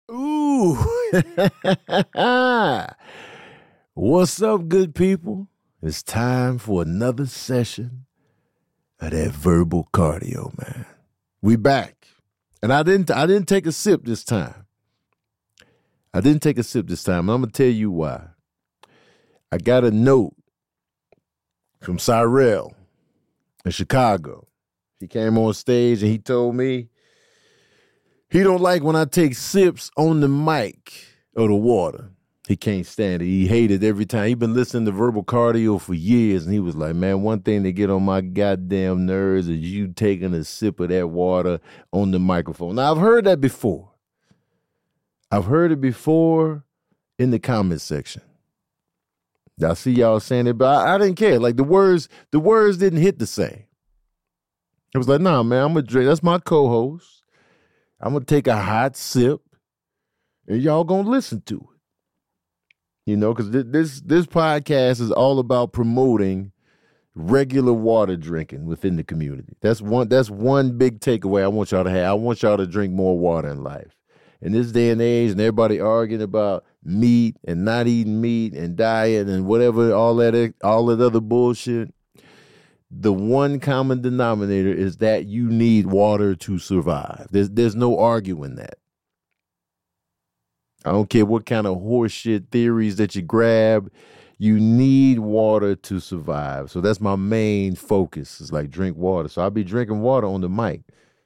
Ooh. What's up, good people? It's time for another session of that verbal cardio, man. We back. And I didn't take a sip this time. And I'm gonna tell you why. I got a note from Cyrell in Chicago. He came on stage and he told me he don't like when I take sips on the mic of the water. He can't stand it. He hated every time. He been listening to verbal cardio for years, and he was like, man, one thing that get on my goddamn nerves is you taking a sip of that water on the microphone. Now, I've heard that before. I've heard it before in the comment section. I see y'all saying it, but I didn't care. Like the words didn't hit the same. It was like, nah, man, I'm gonna drink. That's my co-host. I'm gonna take a hot sip, and y'all gonna listen to it. You know, because this podcast is all about promoting regular water drinking within the community. That's one big takeaway I want y'all to have. I want y'all to drink more water in life. In this day and age, and everybody arguing about meat and not eating meat and diet and whatever, all that other bullshit, the one common denominator is that you need water to survive. There's no arguing that. I don't care what kind of horseshit theories that you grab. You need water to survive. So that's my main focus, is like drink water. So I'll be drinking water on the mic.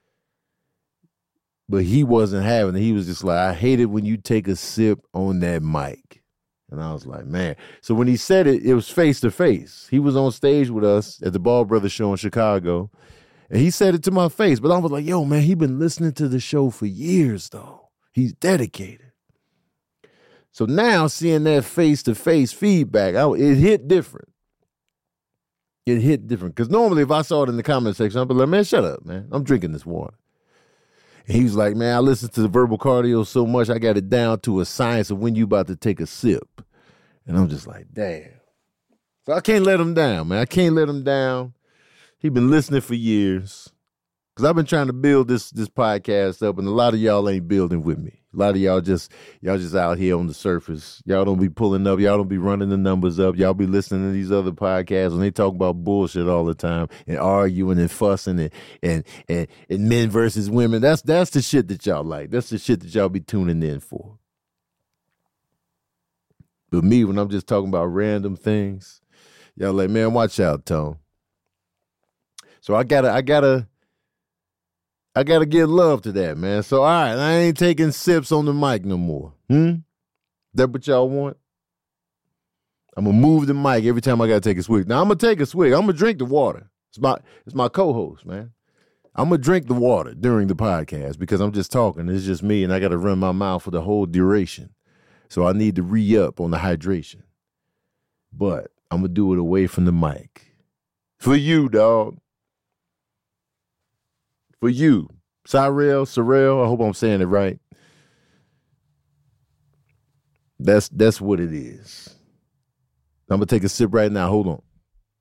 But he wasn't having it. He was just like, I hate it when you take a sip on that mic. And I was like, man. So when he said it, it was face to face. He was on stage with us at the Ball Brothers show in Chicago. And he said it to my face. But I was like, yo, man, he been listening to the show for years, though. He's dedicated. So now seeing that face-to-face feedback, it hit different. It hit different. Because normally if I saw it in the comment section, I'd be like, man, shut up, man. I'm drinking this water. And he was like, man, I listen to the verbal cardio so much, I got it down to a science of when you about to take a sip. And I'm just like, damn. So I can't let him down, man. I can't let him down. He been listening for years. Because I've been trying to build this podcast up, and a lot of y'all ain't building with me. A lot of y'all just out here on the surface. Y'all don't be pulling up. Y'all don't be running the numbers up. Y'all be listening to these other podcasts, and they talk about bullshit all the time and arguing and fussing and men versus women. That's the shit that y'all like. That's the shit that y'all be tuning in for. But me, when I'm just talking about random things, y'all like, man, watch out, Tone. So I gotta give love to that, man. So, all right, I ain't taking sips on the mic no more. That what y'all want? I'm going to move the mic every time I got to take a swig. Now, I'm going to take a swig. I'm going to drink the water. It's my co-host, man. I'm going to drink the water during the podcast because I'm just talking. It's just me, and I got to run my mouth for the whole duration. So I need to re-up on the hydration. But I'm going to do it away from the mic. For you, dog. For you, Cyrell, I hope I'm saying it right. That's what it is. I'm going to take a sip right now. Hold on.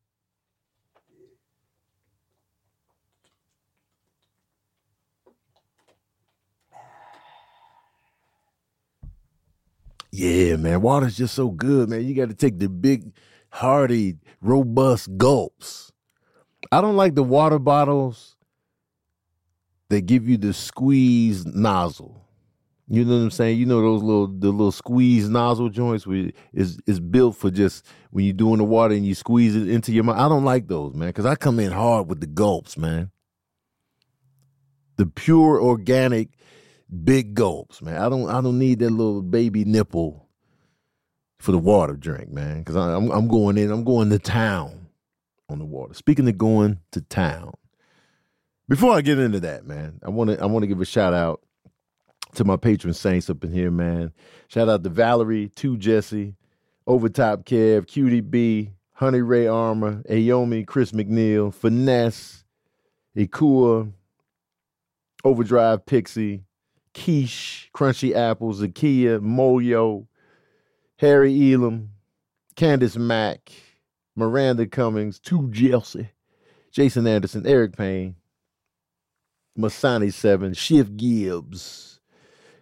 Yeah, man, water's just so good, man. You got to take the big, hearty, robust gulps. I don't like the water bottles they give you the squeeze nozzle. You know what I'm saying? You know the little squeeze nozzle joints where it's built for just when you're doing the water and you squeeze it into your mouth. I don't like those, man, because I come in hard with the gulps, man. The pure organic big gulps, man. I don't need that little baby nipple for the water drink, man, because I'm going to town on the water. Speaking of going to town. Before I get into that, man, I want to give a shout out to my patron saints up in here, man. Shout out to Valerie, 2 Jesse, Overtop Kev, Cutie B, Honey Ray Armor, Ayomi, Chris McNeil, Finesse, Ikua, Overdrive Pixie, Quiche, Crunchy Apple, Zakia, Moyo, Harry Elam, Candace Mack, Miranda Cummings, 2 Jesse, Jason Anderson, Eric Payne, Masani 7, Shiv Gibbs,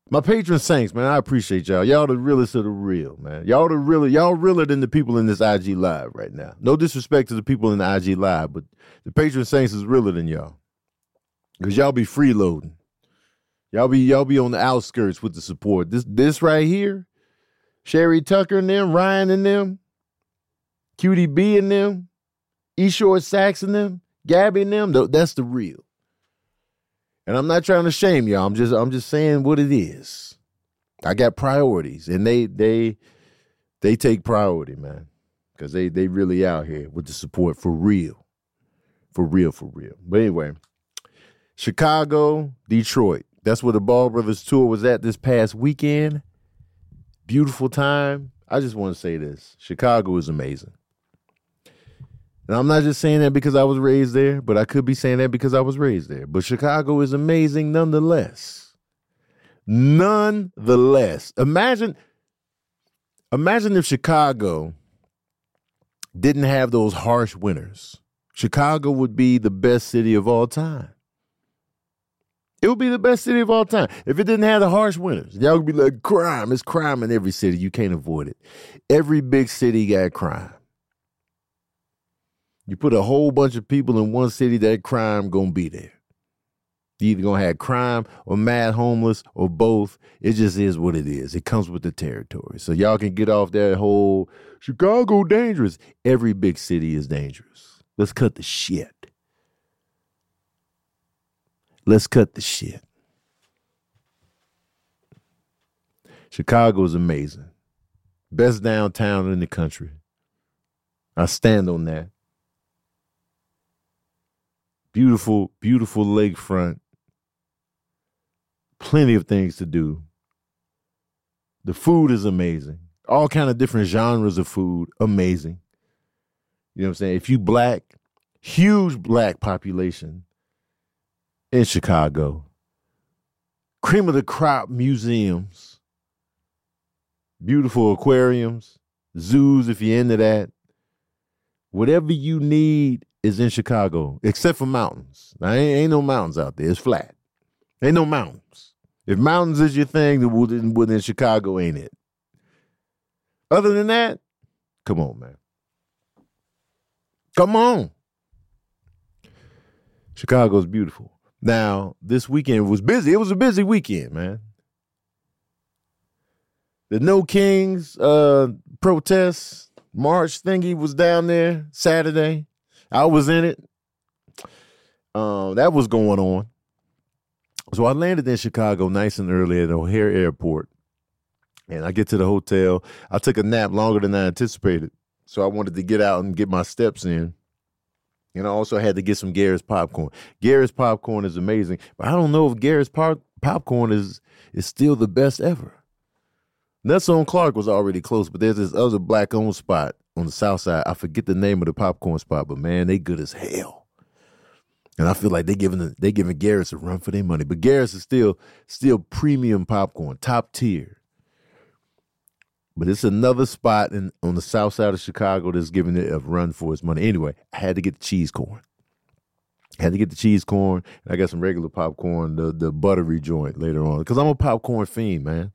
My patron saints, man, I appreciate y'all. Y'all the realest of the real, man. Y'all realer than the people in this IG Live right now. No disrespect to the people in the IG Live, but the patron saints is realer than y'all. Because y'all be freeloading. Y'all be on the outskirts with the support. This right here, Sherry Tucker and them, Ryan and them, Cutie B and them, Eshore Sachs and them, Gabby and them, that's the real. And I'm not trying to shame y'all. I'm just saying what it is. I got priorities, and they take priority, man, because they really out here with the support for real. For real. But anyway, Chicago, Detroit. That's where the Ball Brothers tour was at this past weekend. Beautiful time. I just want to say this. Chicago is amazing. And I'm not just saying that because I was raised there, but I could be saying that because I was raised there. But Chicago is amazing nonetheless. Nonetheless. Imagine if Chicago didn't have those harsh winters. Chicago would be the best city of all time. It would be the best city of all time if it didn't have the harsh winters. Y'all would be like, crime. It's crime in every city. You can't avoid it. Every big city got crime. You put a whole bunch of people in one city, that crime gonna be there. You either gonna have crime or mad homeless or both. It just is what it is. It comes with the territory. So y'all can get off that whole Chicago dangerous. Every big city is dangerous. Let's cut the shit. Let's cut the shit. Chicago is amazing. Best downtown in the country. I stand on that. Beautiful, beautiful lakefront. Plenty of things to do. The food is amazing. All kind of different genres of food. Amazing. You know what I'm saying? If you black, huge black population in Chicago. Cream of the crop museums. Beautiful aquariums. Zoos if you're into that. Whatever you need is in Chicago, except for mountains. Now, ain't no mountains out there. It's flat. Ain't no mountains. If mountains is your thing, then within Chicago ain't it. Other than that, come on, man. Come on. Chicago's beautiful. Now, this weekend was busy. It was a busy weekend, man. The No Kings protest march thingy was down there Saturday. I was in it. That was going on. So I landed in Chicago nice and early at O'Hare Airport. And I get to the hotel. I took a nap longer than I anticipated. So I wanted to get out and get my steps in. And I also had to get some Garrett's popcorn. Garrett's popcorn is amazing. But I don't know if Garrett's popcorn is still the best ever. Nuts on Clark was already close, but there's this other black-owned spot on the south side. I forget the name of the popcorn spot, but man, they good as hell. And I feel like they giving Garrett's a run for their money. But Garrett's is still premium popcorn, top tier. But it's another spot on the south side of Chicago that's giving it a run for its money. Anyway, I had to get the cheese corn. And I got some regular popcorn, the buttery joint later on. Because I'm a popcorn fiend, man.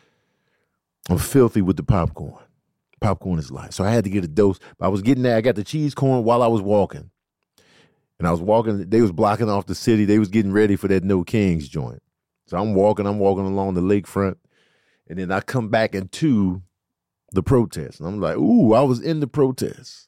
I'm filthy with the popcorn. Popcorn is life. So I had to get a dose. I was getting there. I got the cheese corn while I was walking. And I was walking. They was blocking off the city. They was getting ready for that No Kings joint. So I'm walking along the lakefront. And then I come back into the protest. And I'm like, ooh, I was in the protest.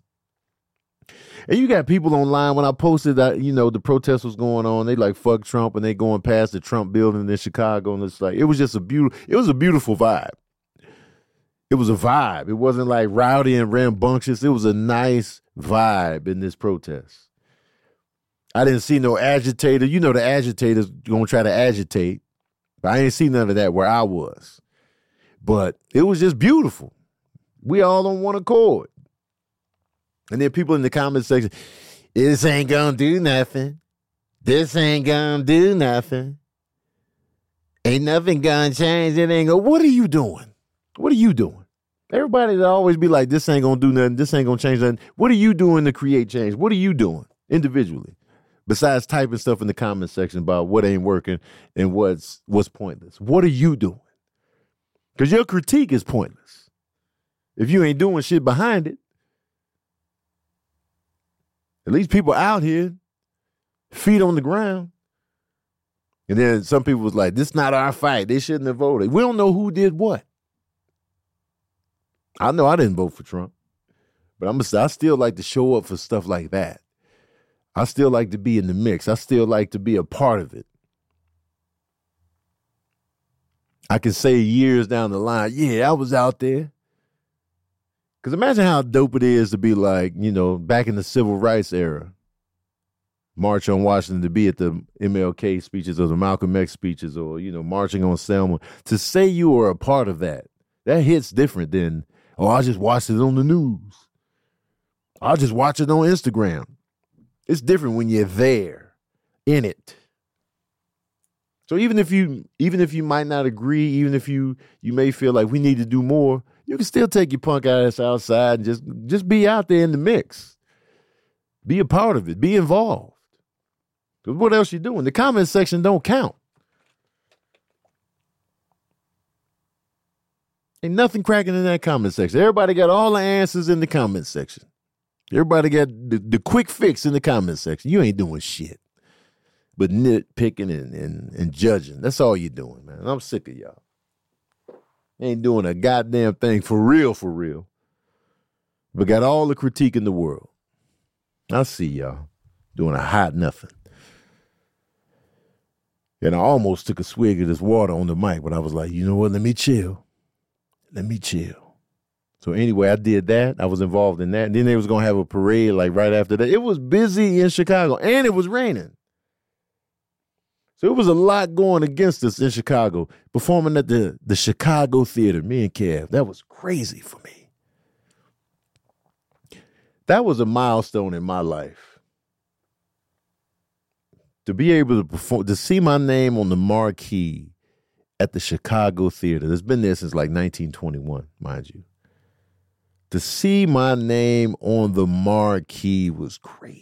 And you got people online when I posted that, the protest was going on. They like, fuck Trump. And they going past the Trump building in Chicago. And it's like, it was a beautiful vibe. It was a vibe. It wasn't like rowdy and rambunctious. It was a nice vibe in this protest. I didn't see no agitator. The agitators going to try to agitate. But I ain't see none of that where I was. But it was just beautiful. We all on one accord. And then people in the comment section, this ain't going to do nothing. This ain't going to do nothing. Ain't nothing going to change. It ain't going to. What are you doing? What are you doing? Everybody that always be like, this ain't going to do nothing. This ain't going to change nothing. What are you doing to create change? What are you doing individually? Besides typing stuff in the comment section about what ain't working and what's pointless. What are you doing? Because your critique is pointless if you ain't doing shit behind it. At least people out here, feet on the ground. And then some people was like, this is not our fight. They shouldn't have voted. We don't know who did what. I know I didn't vote for Trump, but I still like to show up for stuff like that. I still like to be in the mix. I still like to be a part of it. I can say years down the line, yeah, I was out there. Because imagine how dope it is to be like, back in the civil rights era, March on Washington, to be at the MLK speeches or the Malcolm X speeches or, marching on Selma. To say you were a part of that hits different than, I just watched it on the news. I'll just watch it on Instagram. It's different when you're there, in it. So even if you might not agree, even if you may feel like we need to do more, you can still take your punk ass outside and just be out there in the mix. Be a part of it. Be involved. Because what else you doing? The comment section don't count. Ain't nothing cracking in that comment section. Everybody got all the answers in the comment section. Everybody got the quick fix in the comment section. You ain't doing shit but nitpicking and judging. That's all you're doing, man. I'm sick of y'all. Ain't doing a goddamn thing for real. But got all the critique in the world. I see y'all doing a hot nothing. And I almost took a swig of this water on the mic, but I was like, you know what? Let me chill. So anyway, I did that. I was involved in that. And then they was going to have a parade like right after that. It was busy in Chicago and it was raining. So it was a lot going against us in Chicago, performing at the Chicago Theater, me and Kev. That was crazy for me. That was a milestone in my life. To be able to perform, to see my name on the marquee at the Chicago Theater. It's been there since like 1921, mind you. To see my name on the marquee was crazy.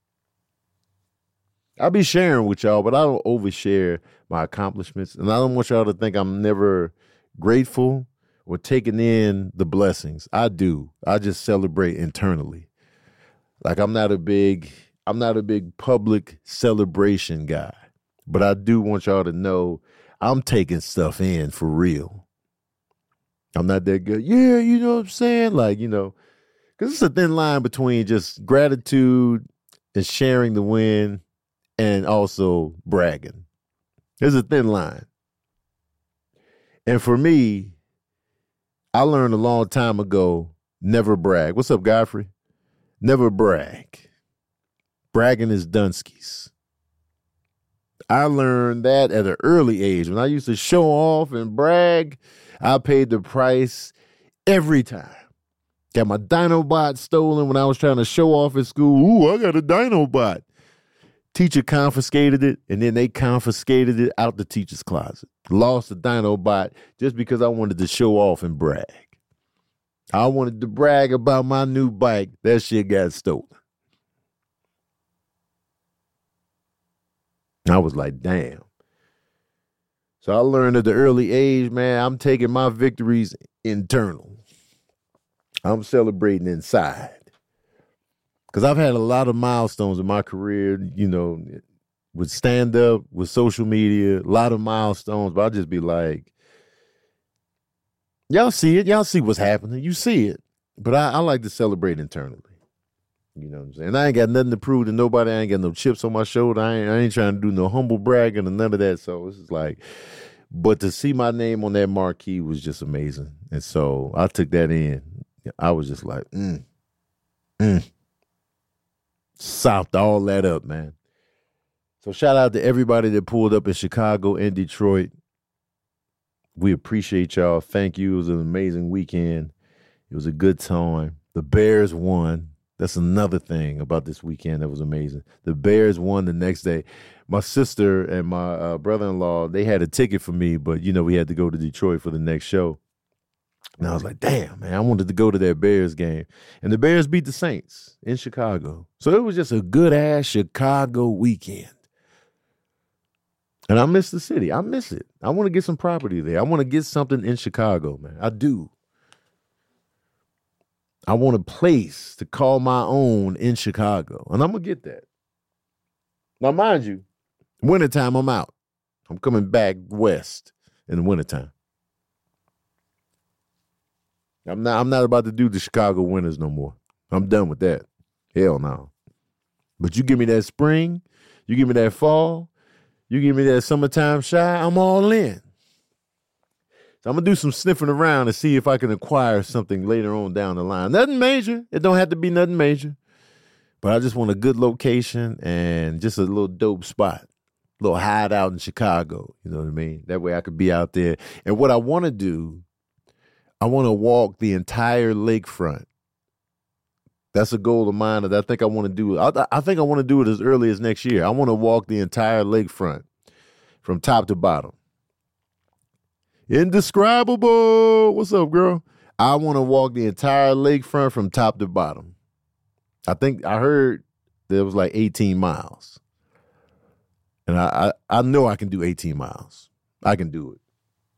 I'll be sharing with y'all, but I don't overshare my accomplishments. And I don't want y'all to think I'm never grateful or taking in the blessings. I do. I just celebrate internally. Like I'm not a big public celebration guy, but I do want y'all to know I'm taking stuff in for real. I'm not that good. Yeah, you know what I'm saying? Like, because it's a thin line between just gratitude and sharing the win and also bragging. There's a thin line. And for me, I learned a long time ago, never brag. What's up, Godfrey? Never brag. Bragging is Dunskies. I learned that at an early age. When I used to show off and brag, I paid the price every time. Got my Dinobot stolen when I was trying to show off at school. Ooh, I got a Dinobot. Teacher confiscated it, and then they confiscated it out the teacher's closet. Lost the Dinobot just because I wanted to show off and brag. I wanted to brag about my new bike. That shit got stolen. I was like, damn. So I learned at the early age, man, I'm taking my victories internal. I'm celebrating inside. Because I've had a lot of milestones in my career, with stand-up, with social media, a lot of milestones. But I'll just be like, y'all see it. Y'all see what's happening. You see it. But I like to celebrate internally. You know what I'm saying? I ain't got nothing to prove to nobody. I ain't got no chips on my shoulder. I ain't trying to do no humble bragging or none of that. So it's just like, but to see my name on that marquee was just amazing. And so I took that in. I was just like, sopped all that up, man. So shout out to everybody that pulled up in Chicago and Detroit. We appreciate y'all. Thank you. It was an amazing weekend. It was a good time. The Bears won. That's another thing about this weekend that was amazing. The Bears won the next day. My sister and my brother-in-law, they had a ticket for me, but, we had to go to Detroit for the next show. And I was like, damn, man, I wanted to go to that Bears game. And the Bears beat the Saints in Chicago. So it was just a good-ass Chicago weekend. And I miss the city. I miss it. I want to get some property there. I want to get something in Chicago, man. I do. I want a place to call my own in Chicago. And I'm going to get that. Now, mind you, wintertime, I'm out. I'm coming back west in the wintertime. I'm not about to do the Chicago winters no more. I'm done with that. Hell no. But you give me that spring, you give me that fall, you give me that summertime shy, I'm all in. So I'm going to do some sniffing around and see if I can acquire something later on down the line. Nothing major. It don't have to be nothing major. But I just want a good location and just a little dope spot. A little hideout in Chicago. You know what I mean? That way I could be out there. And what I want to do, I want to walk the entire lakefront. That's a goal of mine that I think I want to do. I think I want to do it as early as next year. I want to walk the entire lakefront from top to bottom. Indescribable. What's up, girl? I want to walk the entire lakefront from top to bottom. I think I heard there was like 18 miles. And I know I can do 18 miles. I can do it.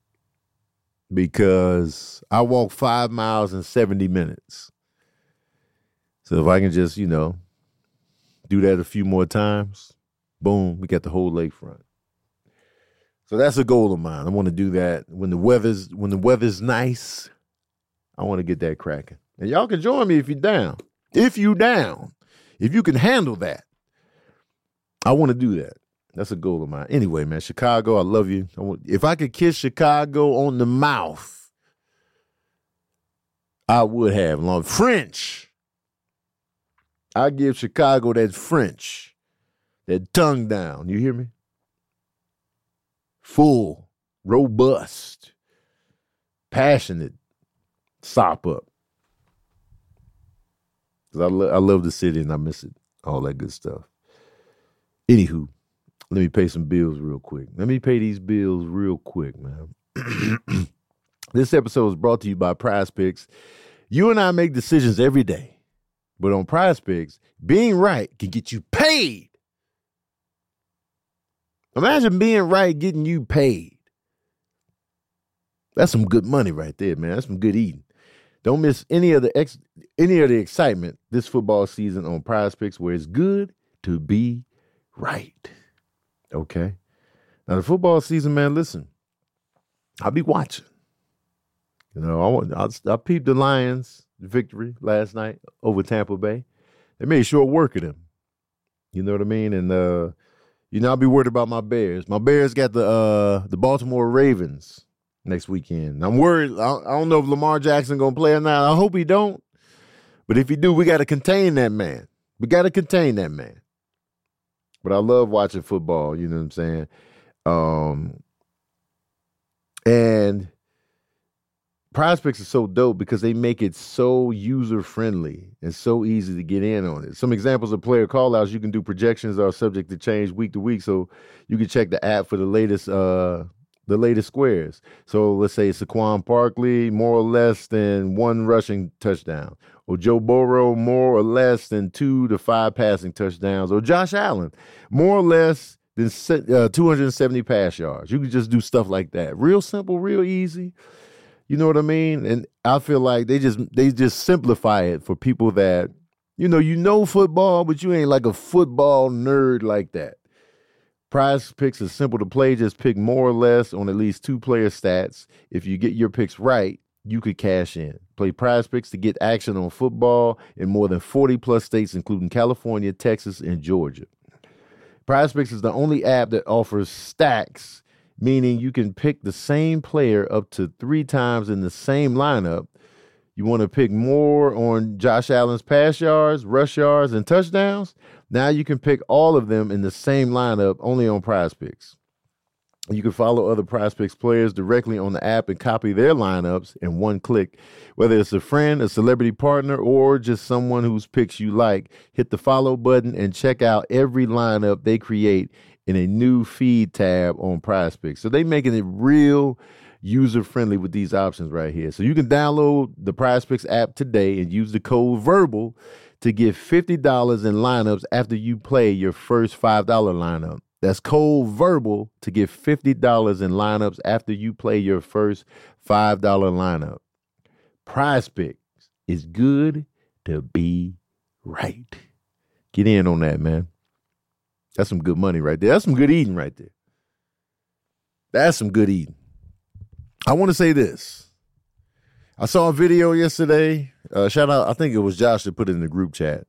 Because I walk 5 miles in 70 minutes. So if I can just, do that a few more times, boom, we got the whole lakefront. So that's a goal of mine. I want to do that when the weather's nice. I want to get that cracking. And y'all can join me if you're down. If you can handle that, I want to do that. That's a goal of mine. Anyway, man, Chicago, I love you. If I could kiss Chicago on the mouth, I would have. French. I give Chicago that French, that tongue down. You hear me? Full, robust, passionate, sop up. Because I love the city and I miss it. All that good stuff. Anywho, let me pay some bills real quick. Let me pay these bills real quick, man. This episode is brought to you by Prize Picks. You and I make decisions every day. But on Prize Picks, being right can get you paid. Imagine being right getting you paid. That's some good money right there, man. That's some good eating. Don't miss any of the excitement this football season on Prize Picks, where it's good to be right. Okay. Now the football season, man, listen, I'll be watching. I peeped the Lions' victory last night over Tampa Bay. They made short work of them. You know what I mean? And I'll be worried about my Bears. My Bears got the Baltimore Ravens next weekend. I'm worried. I don't know if Lamar Jackson gonna play or not. I hope he don't. But if he do, we got to contain that man. We got to contain that man. But I love watching football, you know what I'm saying? And Prize Picks is so dope because they make it so user-friendly and so easy to get in on it. Some examples of player call-outs, you can do projections that are subject to change week to week, so you can check the app for the latest squares. So let's say Saquon Barkley, more or less than 1 rushing touchdown. Or Joe Burrow, more or less than 2 to 5 passing touchdowns. Or Josh Allen, more or less than 270 pass yards. You can just do stuff like that. Real simple, real easy. You know what I mean? And I feel like they just simplify it for people that, you know football, but you ain't like a football nerd like that. Prize Picks is simple to play. Just pick more or less on at least 2 player stats. If you get your picks right, you could cash in. Play Prize Picks to get action on football in more than 40 plus states, including California, Texas, and Georgia. Prize Picks is the only app that offers stacks, meaning you can pick the same player up to 3 times in the same lineup. You want to pick more on Josh Allen's pass yards, rush yards, and touchdowns? Now you can pick all of them in the same lineup only on Prize Picks. You can follow other Prize Picks players directly on the app and copy their lineups in one click. Whether it's a friend, a celebrity partner, or just someone whose picks you like, hit the follow button and check out every lineup they create in a new feed tab on Prize Picks. So they making it real user-friendly with these options right here. So you can download the PrizePicks app today and use the code VERBAL to get $50 in lineups after you play your first $5 lineup. That's code VERBAL to get $50 in lineups after you play your first $5 lineup. PrizePicks is good to be right. Get in on that, man. That's some good money right there. That's some good eating right there. That's some good eating. I want to say this. I saw a video yesterday. Shout out, I think it was Josh that put it in the group chat.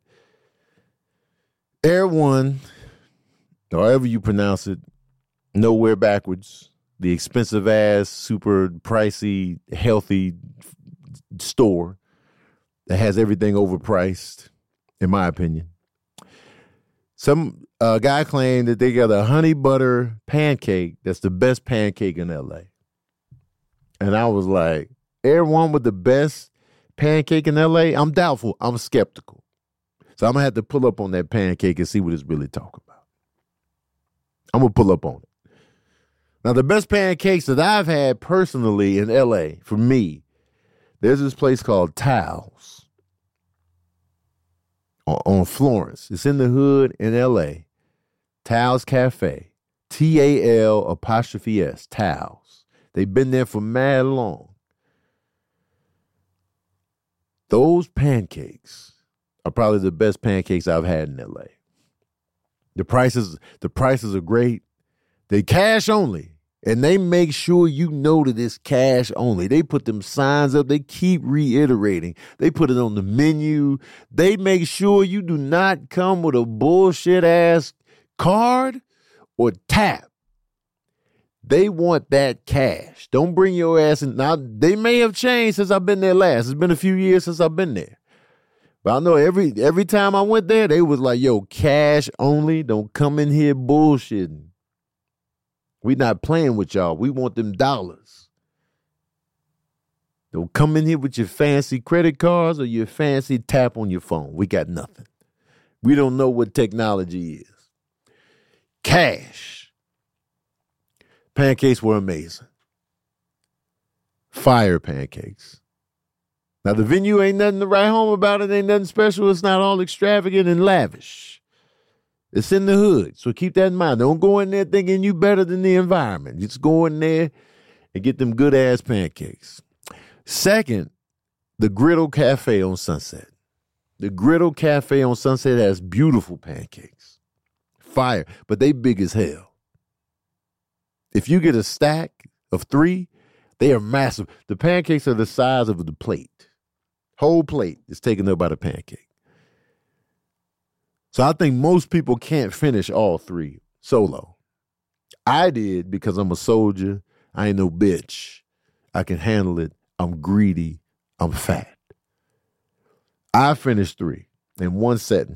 Air One, or however you pronounce it, nowhere backwards. The expensive ass, super pricey, healthy store that has everything overpriced, in my opinion. Some guy claimed that they got a honey butter pancake that's the best pancake in LA. And I was like, Air One with the best pancake in LA? I'm doubtful. I'm skeptical. So I'm going to have to pull up on that pancake and see what it's really talking about. I'm going to pull up on it. Now, the best pancakes that I've had personally in LA, for me, there's this place called Taos on Florence. It's in the hood in LA. Taos Cafe. Tal''S. Taos. They've been there for mad long. Those pancakes are probably the best pancakes I've had in LA. The prices are great. They cash only. And they make sure you know that it's cash only. They put them signs up. They keep reiterating. They put it on the menu. They make sure you do not come with a bullshit ass card or tap. They want that cash. Don't bring your ass in. Now, they may have changed since I've been there last. It's been a few years since I've been there. But I know every time I went there, they was like, yo, cash only. Don't come in here bullshitting. We not playing with y'all. We want them dollars. Don't come in here with your fancy credit cards or your fancy tap on your phone. We got nothing. We don't know what technology is. Cash. Pancakes were amazing. Fire pancakes. Now, the venue ain't nothing to write home about. It ain't nothing special. It's not all extravagant and lavish. It's in the hood, so keep that in mind. Don't go in there thinking you better than the environment. Just go in there and get them good-ass pancakes. Second, the Griddle Cafe on Sunset. The Griddle Cafe on Sunset has beautiful pancakes. Fire, but they big as hell. If you get a stack of 3, they are massive. The pancakes are the size of the plate. Whole plate is taken up by the pancake. So I think most people can't finish all 3 solo. I did because I'm a soldier. I ain't no bitch. I can handle it. I'm greedy. I'm fat. I finished 3 in one setting.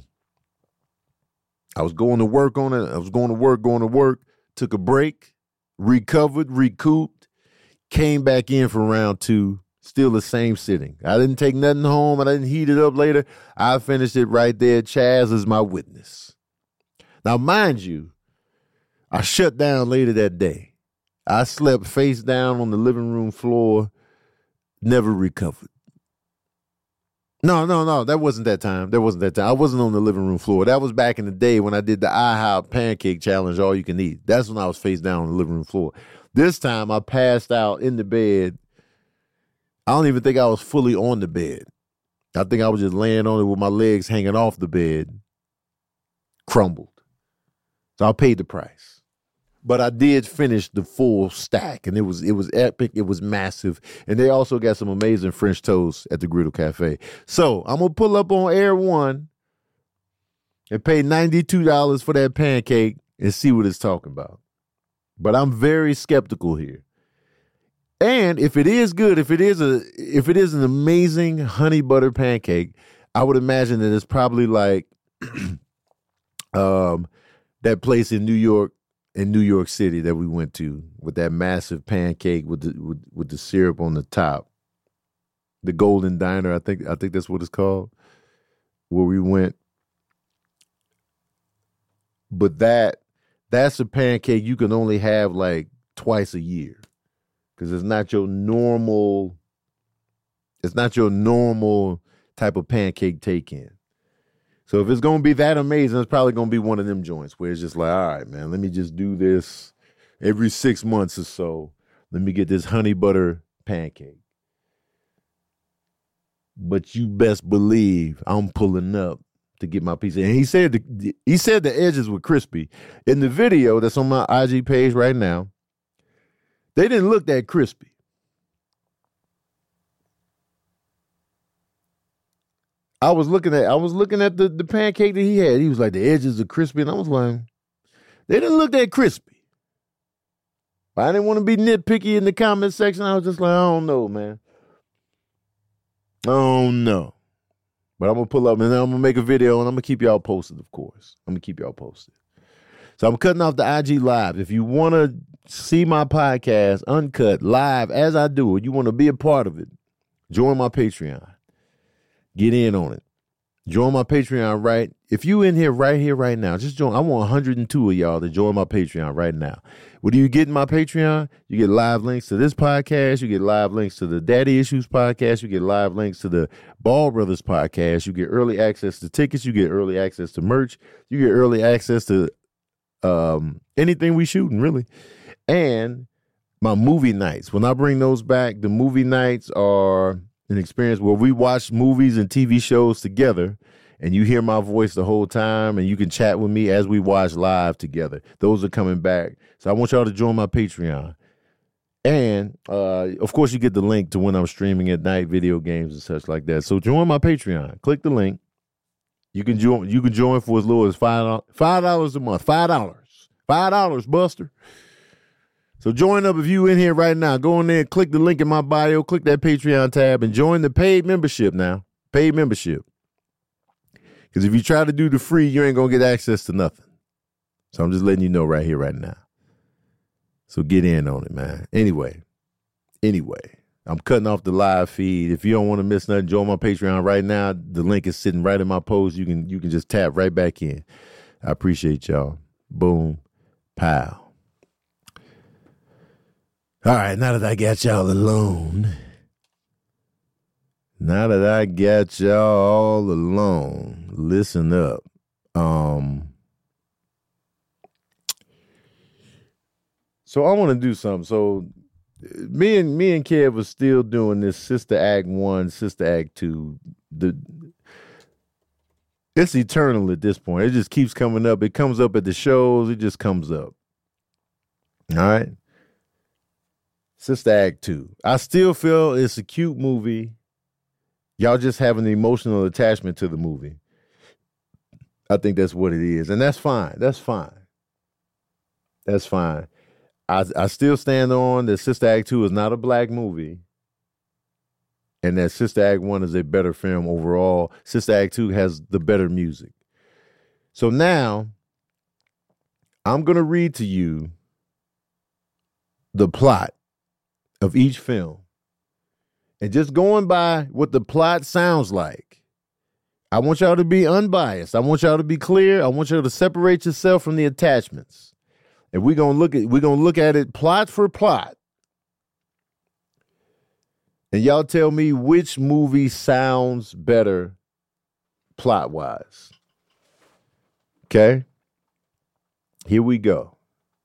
I was going to work on it. I was going to work, took a break, recovered, recouped, came back in for round 2. Still the same sitting. I didn't take nothing home. I didn't heat it up later. I finished it right there. Chaz is my witness. Now, mind you, I shut down later that day. I slept face down on the living room floor, never recovered. No. That wasn't that time. I wasn't on the living room floor. That was back in the day when I did the IHOP pancake challenge, all you can eat. That's when I was face down on the living room floor. This time I passed out in the bed. I don't even think I was fully on the bed. I think I was just laying on it with my legs hanging off the bed. Crumbled. So I paid the price. But I did finish the full stack, and it was epic. It was massive. And they also got some amazing French toast at the Griddle Cafe. So I'm going to pull up on Air One and pay $92 for that pancake and see what it's talking about. But I'm very skeptical here. And if it is good, if it is an amazing honey butter pancake, I would imagine that it's probably like that place in New York City that we went to with that massive pancake with the syrup on the top. The Golden Diner, I think that's what it's called, where we went. But that's a pancake you can only have like twice a year. because it's not your normal type of pancake take-in. So if it's going to be that amazing, it's probably going to be one of them joints where it's just like, all right, man, let me just do this every 6 months or so. Let me get this honey butter pancake. But you best believe I'm pulling up to get my pizza. And he said the edges were crispy. In the video that's on my IG page right now, they didn't look that crispy. I was looking at the pancake that he had. He was like, the edges are crispy. And I was like, they didn't look that crispy. But I didn't want to be nitpicky in the comment section. I was just like, I don't know, man. I don't know. But I'm going to pull up and then I'm going to make a video and I'm going to keep y'all posted, of course. I'm going to keep y'all posted. So I'm cutting off the IG Live. If you want to see my podcast uncut live as I do it, you want to be a part of it, join my Patreon. Get in on it. Join my Patreon right. If you in here, right now, just join. I want 102 of y'all to join my Patreon right now. What do you get in my Patreon? You get live links to this podcast. You get live links to the Daddy Issues podcast. You get live links to the Ball Brothers podcast. You get early access to tickets. You get early access to merch. You get early access to anything we shooting, really. And my movie nights. When I bring those back, the movie nights are an experience where we watch movies and TV shows together, and you hear my voice the whole time, and you can chat with me as we watch live together. Those are coming back. So I want y'all to join my Patreon. And, of course, you get the link to when I'm streaming at night, video games and such like that. So join my Patreon. Click the link. You can join for as low as $5 a month. $5, Buster. So join up if you in here right now. Go in there and click the link in my bio. Click that Patreon tab and join the paid membership now. Paid membership. Because if you try to do the free, you ain't going to get access to nothing. So I'm just letting you know right here, right now. So get in on it, man. Anyway, I'm cutting off the live feed. If you don't want to miss nothing, join my Patreon right now. The link is sitting right in my post. You can just tap right back in. I appreciate y'all. Boom. Pow. All right, now that I got y'all alone, listen up. So I want to do something. So me and Kev was still doing this Sister Act 1, Sister Act 2. It's eternal at this point. It just keeps coming up. It comes up at the shows. It just comes up. All right. Sister Act 2. I still feel it's a cute movie. Y'all just have an emotional attachment to the movie. I think that's what it is. And that's fine. That's fine. I still stand on that Sister Act 2 is not a black movie. And that Sister Act 1 is a better film overall. Sister Act 2 has the better music. So now, I'm going to read to you the plot of each film. And just going by what the plot sounds like, I want y'all to be unbiased. I want y'all to be clear. I want y'all to separate yourself from the attachments. And we're gonna look at it plot for plot. And y'all tell me which movie sounds better plot-wise. Okay? Here we go.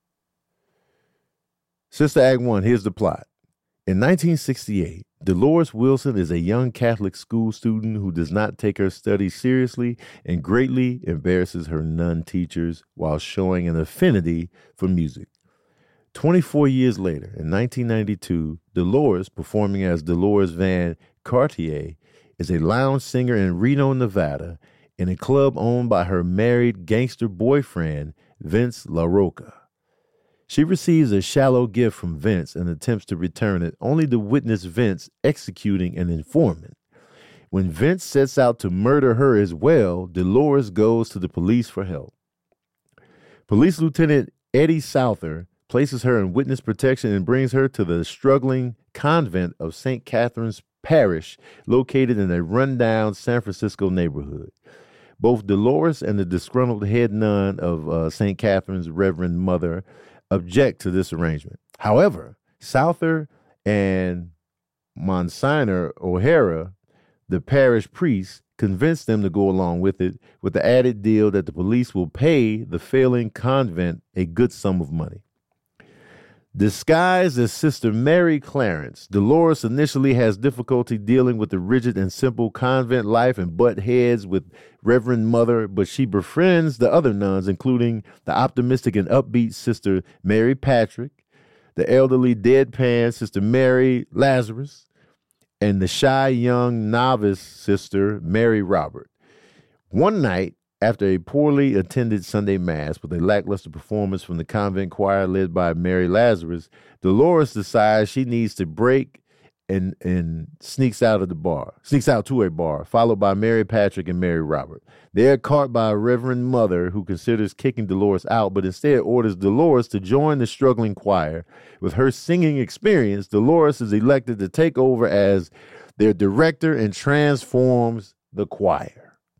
Sister Act 1, here's the plot. In 1968, Dolores Wilson is a young Catholic school student who does not take her studies seriously and greatly embarrasses her nun teachers while showing an affinity for music. 24 years later, in 1992, Dolores, performing as Dolores Van Cartier, is a lounge singer in Reno, Nevada, in a club owned by her married gangster boyfriend, Vince LaRocca. She receives a shallow gift from Vince and attempts to return it, only to witness Vince executing an informant. When Vince sets out to murder her as well, Dolores goes to the police for help. Police Lieutenant Eddie Souther places her in witness protection and brings her to the struggling convent of St. Catherine's Parish, located in a rundown San Francisco neighborhood. Both Dolores and the disgruntled head nun of St. Catherine's Reverend Mother object to this arrangement. However, Souther And Monsignor O'Hara, the parish priest, convinced them to go along with it, with the added deal that the police will pay the failing convent a good sum of money. Disguised as Sister Mary Clarence, Dolores initially has difficulty dealing with the rigid and simple convent life and butt heads with Reverend Mother, but she befriends the other nuns, including the optimistic and upbeat Sister Mary Patrick, the elderly deadpan Sister Mary Lazarus, and the shy young novice Sister Mary Robert. One night, after a poorly attended Sunday Mass with a lackluster performance from the convent choir led by Mary Lazarus, Dolores decides she needs to break and sneaks out to a bar, followed by Mary Patrick and Mary Robert. They are caught by a Reverend Mother who considers kicking Dolores out, but instead orders Dolores to join the struggling choir. With her singing experience, Dolores is elected to take over as their director and transforms the choir.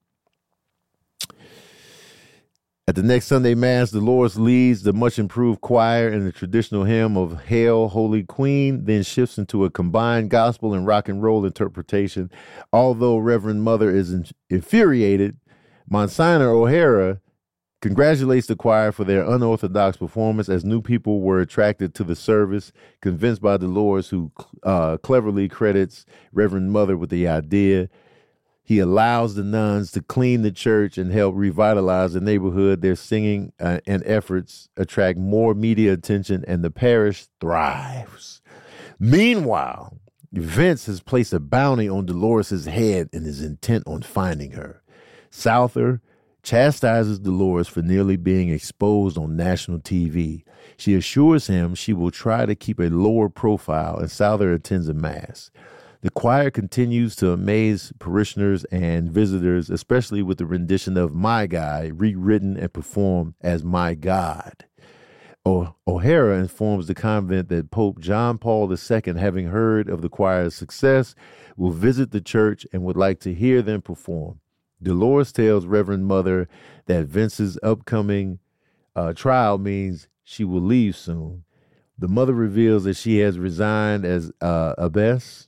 At the next Sunday Mass, Dolores leads the much improved choir in the traditional hymn of Hail, Holy Queen, then shifts into a combined gospel and rock and roll interpretation. Although Reverend Mother is infuriated, Monsignor O'Hara congratulates the choir for their unorthodox performance as new people were attracted to the service, convinced by Dolores, who cleverly credits Reverend Mother with the idea. He allows the nuns to clean the church and help revitalize the neighborhood. Their singing and efforts attract more media attention, and the parish thrives. Meanwhile, Vince has placed a bounty on Dolores' head and is intent on finding her. Souther chastises Dolores for nearly being exposed on national TV. She assures him she will try to keep a lower profile, and Souther attends a mass. The choir continues to amaze parishioners and visitors, especially with the rendition of My Guy, rewritten and performed as My God. O'Hara informs the convent that Pope John Paul II, having heard of the choir's success, will visit the church and would like to hear them perform. Dolores tells Reverend Mother that Vince's upcoming trial means she will leave soon. The mother reveals that she has resigned as abbess,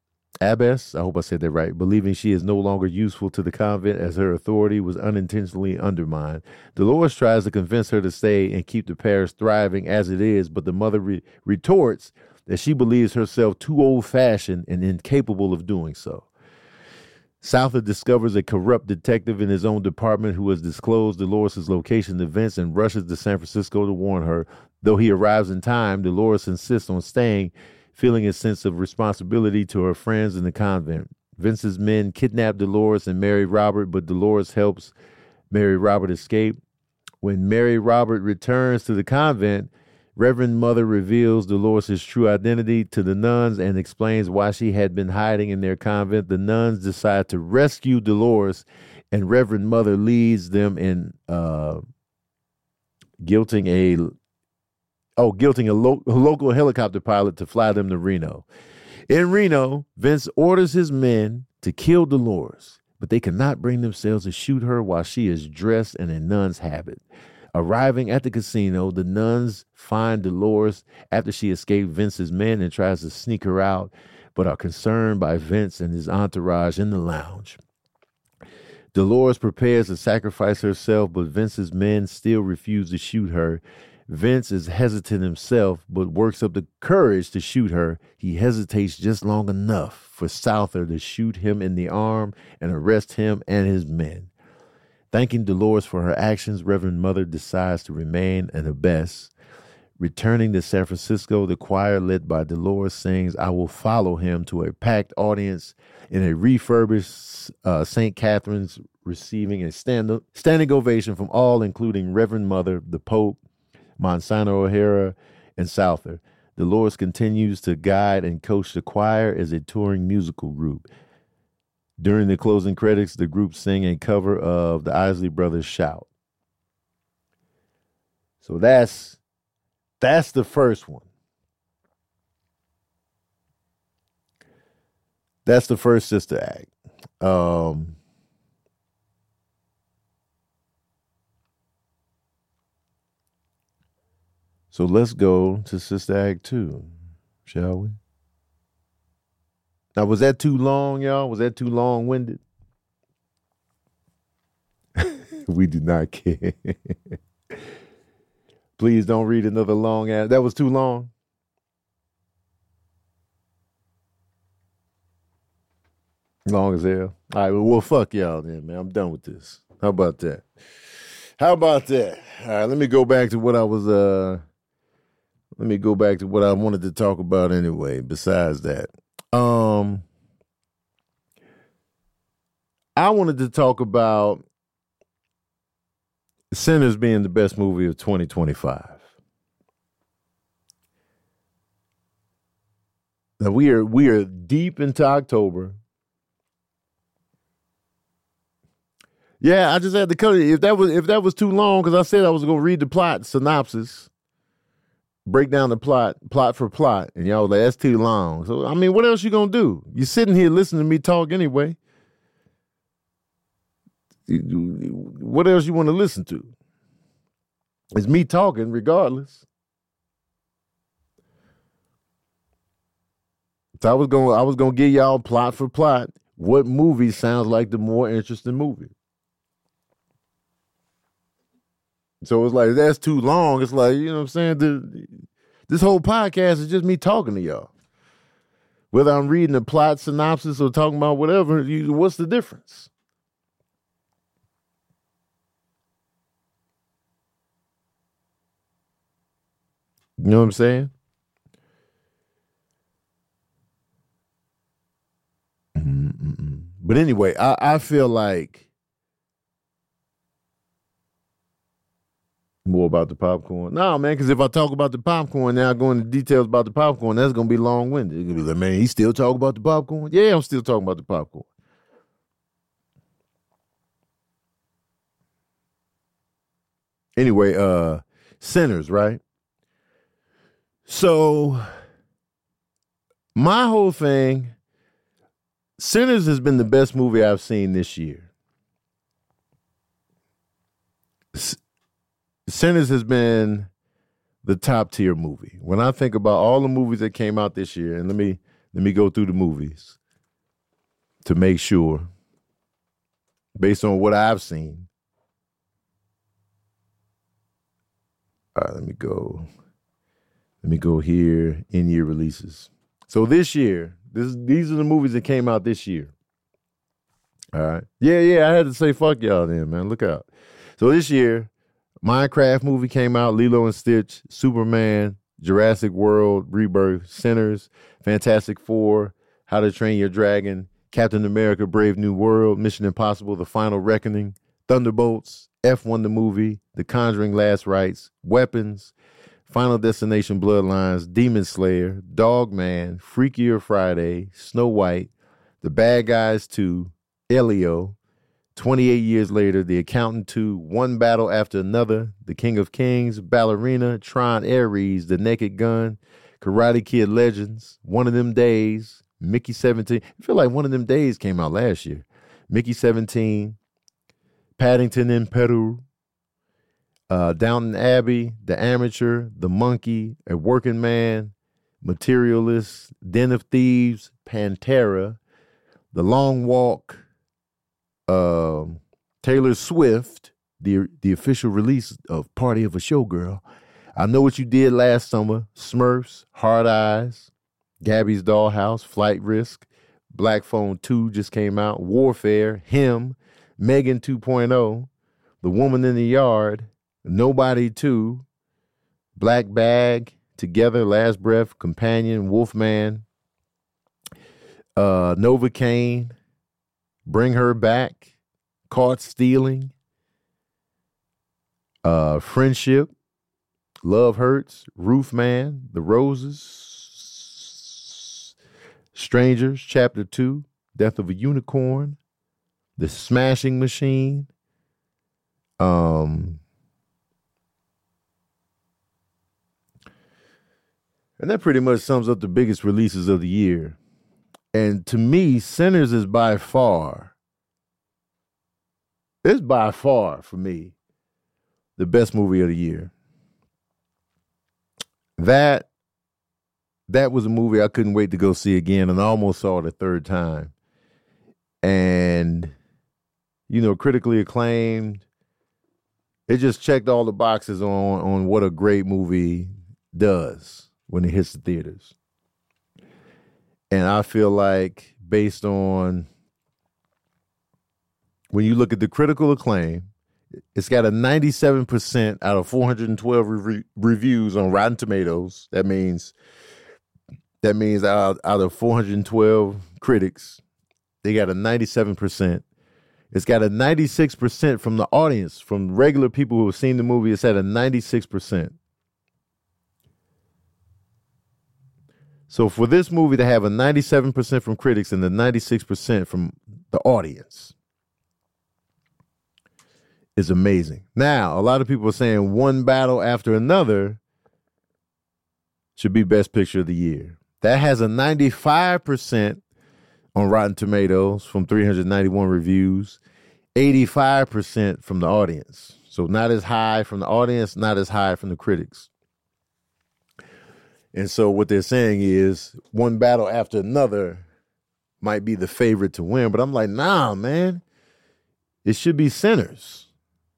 I hope I said that right, believing she is no longer useful to the convent as her authority was unintentionally undermined. Dolores tries to convince her to stay and keep the parish thriving as it is, but the mother retorts that she believes herself too old-fashioned and incapable of doing so. Souther discovers a corrupt detective in his own department who has disclosed Dolores' location to Vince and rushes to San Francisco to warn her. Though he arrives in time, Dolores insists on staying, feeling a sense of responsibility to her friends in the convent. Vince's men kidnap Dolores and Mary Robert, but Dolores helps Mary Robert escape. When Mary Robert returns to the convent, Reverend Mother reveals Dolores' true identity to the nuns and explains why she had been hiding in their convent. The nuns decide to rescue Dolores, and Reverend Mother leads them in guilting a local helicopter pilot to fly them to Reno. In Reno, Vince orders his men to kill Dolores, but they cannot bring themselves to shoot her while she is dressed in a nun's habit. Arriving at the casino, the nuns find Dolores after she escaped Vince's men and tries to sneak her out, but are concerned by Vince and his entourage in the lounge. Dolores prepares to sacrifice herself, but Vince's men still refuse to shoot her. Vince is hesitant himself, but works up the courage to shoot her. He hesitates just long enough for Souther to shoot him in the arm and arrest him and his men. Thanking Dolores for her actions, Reverend Mother decides to remain an abbess. Returning to San Francisco, the choir led by Dolores sings I Will Follow Him to a packed audience in a refurbished St. Catherine's, receiving a standing ovation from all, including Reverend Mother, the Pope, Monsignor O'Hara, and Souther. Dolores continues to guide and coach the choir as a touring musical group. During the closing credits, the group sing a cover of the Isley Brothers' Shout. So that's the first one. That's the first Sister Act. So let's go to Sister Act 2, shall we? Now, was that too long, y'all? Was that too long-winded? We do not care. Please don't read another long ad. That was too long. Long as hell. All right, well, fuck y'all then, man. I'm done with this. How about that? How about that? All right, let me go back to what I was let me go back to what I wanted to talk about anyway, besides that. I wanted to talk about Sinners being the best movie of 2025. Now we are deep into October. Yeah, I just had to cut it. If that was too long, because I said I was gonna read the plot synopsis, break down the plot for plot, and y'all was like, that's too long. So I mean, what else you gonna do? You're sitting here listening to me talk anyway. What else you want to listen to? It's me talking regardless. So I was gonna give y'all plot for plot what movie sounds like the more interesting movie. So it's like, that's too long. It's like, you know what I'm saying? This whole podcast is just me talking to y'all. Whether I'm reading a plot synopsis or talking about whatever, what's the difference? You know what I'm saying? But anyway, I feel like more about the popcorn. No, man, because if I talk about the popcorn now, go into details about the popcorn, that's going to be long-winded. It's going to be like, man, he still talking about the popcorn? Yeah, I'm still talking about the popcorn. Anyway, Sinners, right? So my whole thing, Sinners has been the best movie I've seen this year. Sinners has been the top tier movie. When I think about all the movies that came out this year, and let me go through the movies to make sure, based on what I've seen. All right, let me go here, in-year releases. So this year, these are the movies that came out this year. All right. Yeah, I had to say fuck y'all then, man. Look out. So this year, Minecraft movie came out, Lilo and Stitch, Superman, Jurassic World, Rebirth, Sinners, Fantastic Four, How to Train Your Dragon, Captain America, Brave New World, Mission Impossible, The Final Reckoning, Thunderbolts, F1 the Movie, The Conjuring Last Rites, Weapons, Final Destination Bloodlines, Demon Slayer, Dogman, Freakier Friday, Snow White, The Bad Guys 2, Elio, 28 Years Later, The Accountant 2, One Battle After Another, The King of Kings, Ballerina, Tron Ares, The Naked Gun, Karate Kid Legends, One of Them Days, Mickey 17. I feel like One of Them Days came out last year. Mickey 17, Paddington in Peru, Downton Abbey, The Amateur, The Monkey, A Working Man, Materialist, Den of Thieves, Pantera, The Long Walk, Taylor Swift, the official release of Party of a Showgirl, I Know What You Did Last Summer, Smurfs, Hard Eyes, Gabby's Dollhouse, Flight Risk, Black Phone 2 just came out, Warfare, Him, Megan 2.0, The Woman in the Yard, Nobody 2, Black Bag, Together, Last Breath, Companion, Wolfman, Novocaine, Bring Her Back, Caught Stealing, Friendship, Love Hurts, Roofman, The Roses, Strangers, Chapter 2, Death of a Unicorn, The Smashing Machine, and that pretty much sums up the biggest releases of the year. And to me, Sinners is by far for me the best movie of the year. That that was a movie I couldn't wait to go see again, and I almost saw it a third time. And, critically acclaimed. It just checked all the boxes on what a great movie does when it hits the theaters. And I feel like based on when you look at the critical acclaim, it's got a 97% out of 412 reviews on Rotten Tomatoes. That means out of 412 critics, they got a 97%. It's got a 96% from the audience, from regular people who have seen the movie. It's at a 96%. So for this movie to have a 97% from critics and the 96% from the audience is amazing. Now, a lot of people are saying One Battle After Another should be Best Picture of the Year. That has a 95% on Rotten Tomatoes from 391 reviews, 85% from the audience. So not as high from the audience, not as high from the critics. And so what they're saying is One Battle After Another might be the favorite to win. But I'm like, nah, man. It should be Sinners.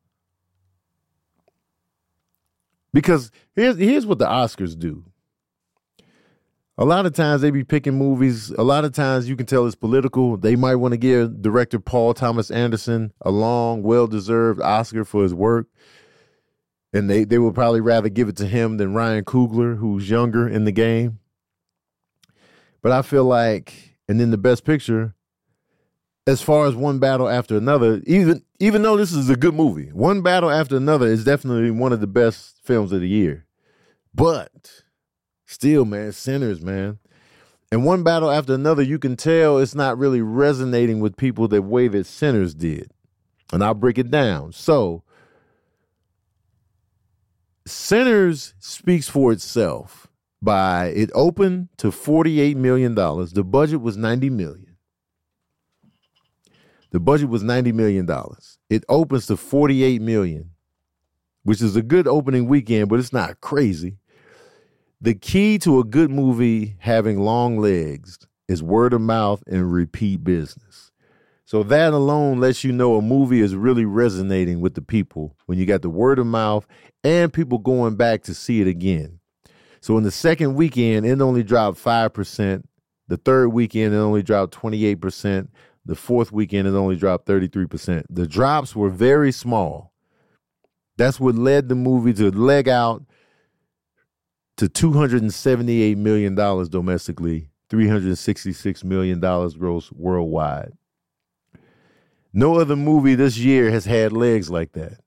Because here's what the Oscars do. A lot of times they be picking movies. A lot of times you can tell it's political. They might want to give director Paul Thomas Anderson a long, well-deserved Oscar for his work. And they would probably rather give it to him than Ryan Coogler, who's younger in the game. But I feel like, and then the Best Picture, as far as One Battle After Another, even though this is a good movie, One Battle After Another is definitely one of the best films of the year. But still, man, Sinners, man. And One Battle After Another, you can tell it's not really resonating with people the way that Sinners did. And I'll break it down. So, Sinners speaks for itself by it opened to $48 million. The budget was $90 million. The budget was $90 million. It opens to $48 million, which is a good opening weekend, but it's not crazy. The key to a good movie having long legs is word of mouth and repeat business. So that alone lets you know a movie is really resonating with the people when you got the word of mouth and people going back to see it again. So in the second weekend, it only dropped 5%. The third weekend, it only dropped 28%. The fourth weekend, it only dropped 33%. The drops were very small. That's what led the movie to leg out to $278 million domestically, $366 million gross worldwide. No other movie this year has had legs like that.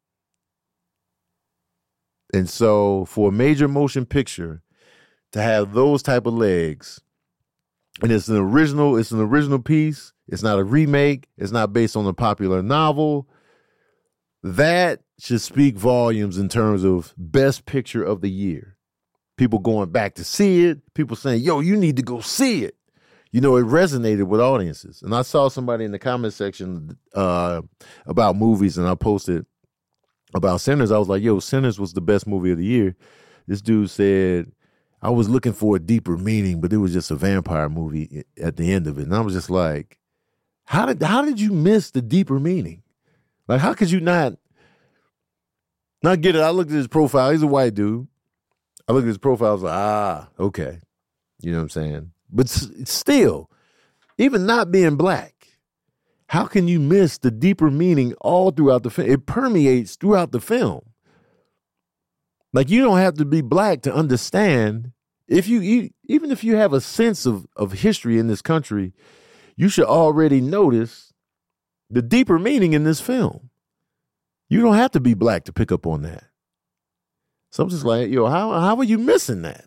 And so for a major motion picture to have those type of legs, and it's an original piece, it's not a remake, it's not based on a popular novel, that should speak volumes in terms of Best Picture of the Year. People going back to see it, people saying, yo, you need to go see it. It resonated with audiences. And I saw somebody in the comment section about movies, and I posted about Sinners. I was like, yo, Sinners was the best movie of the year. This dude said, I was looking for a deeper meaning, but it was just a vampire movie at the end of it. And I was just like, how did you miss the deeper meaning? Like, how could you not get it? I looked at his profile. He's a white dude. I looked at his profile. I was like, okay. You know what I'm saying? But still, even not being black, how can you miss the deeper meaning all throughout the film? It permeates throughout the film. Like, you don't have to be black to understand. Even if you have a sense of history in this country, you should already notice the deeper meaning in this film. You don't have to be black to pick up on that. So I'm just like, yo, how are you missing that?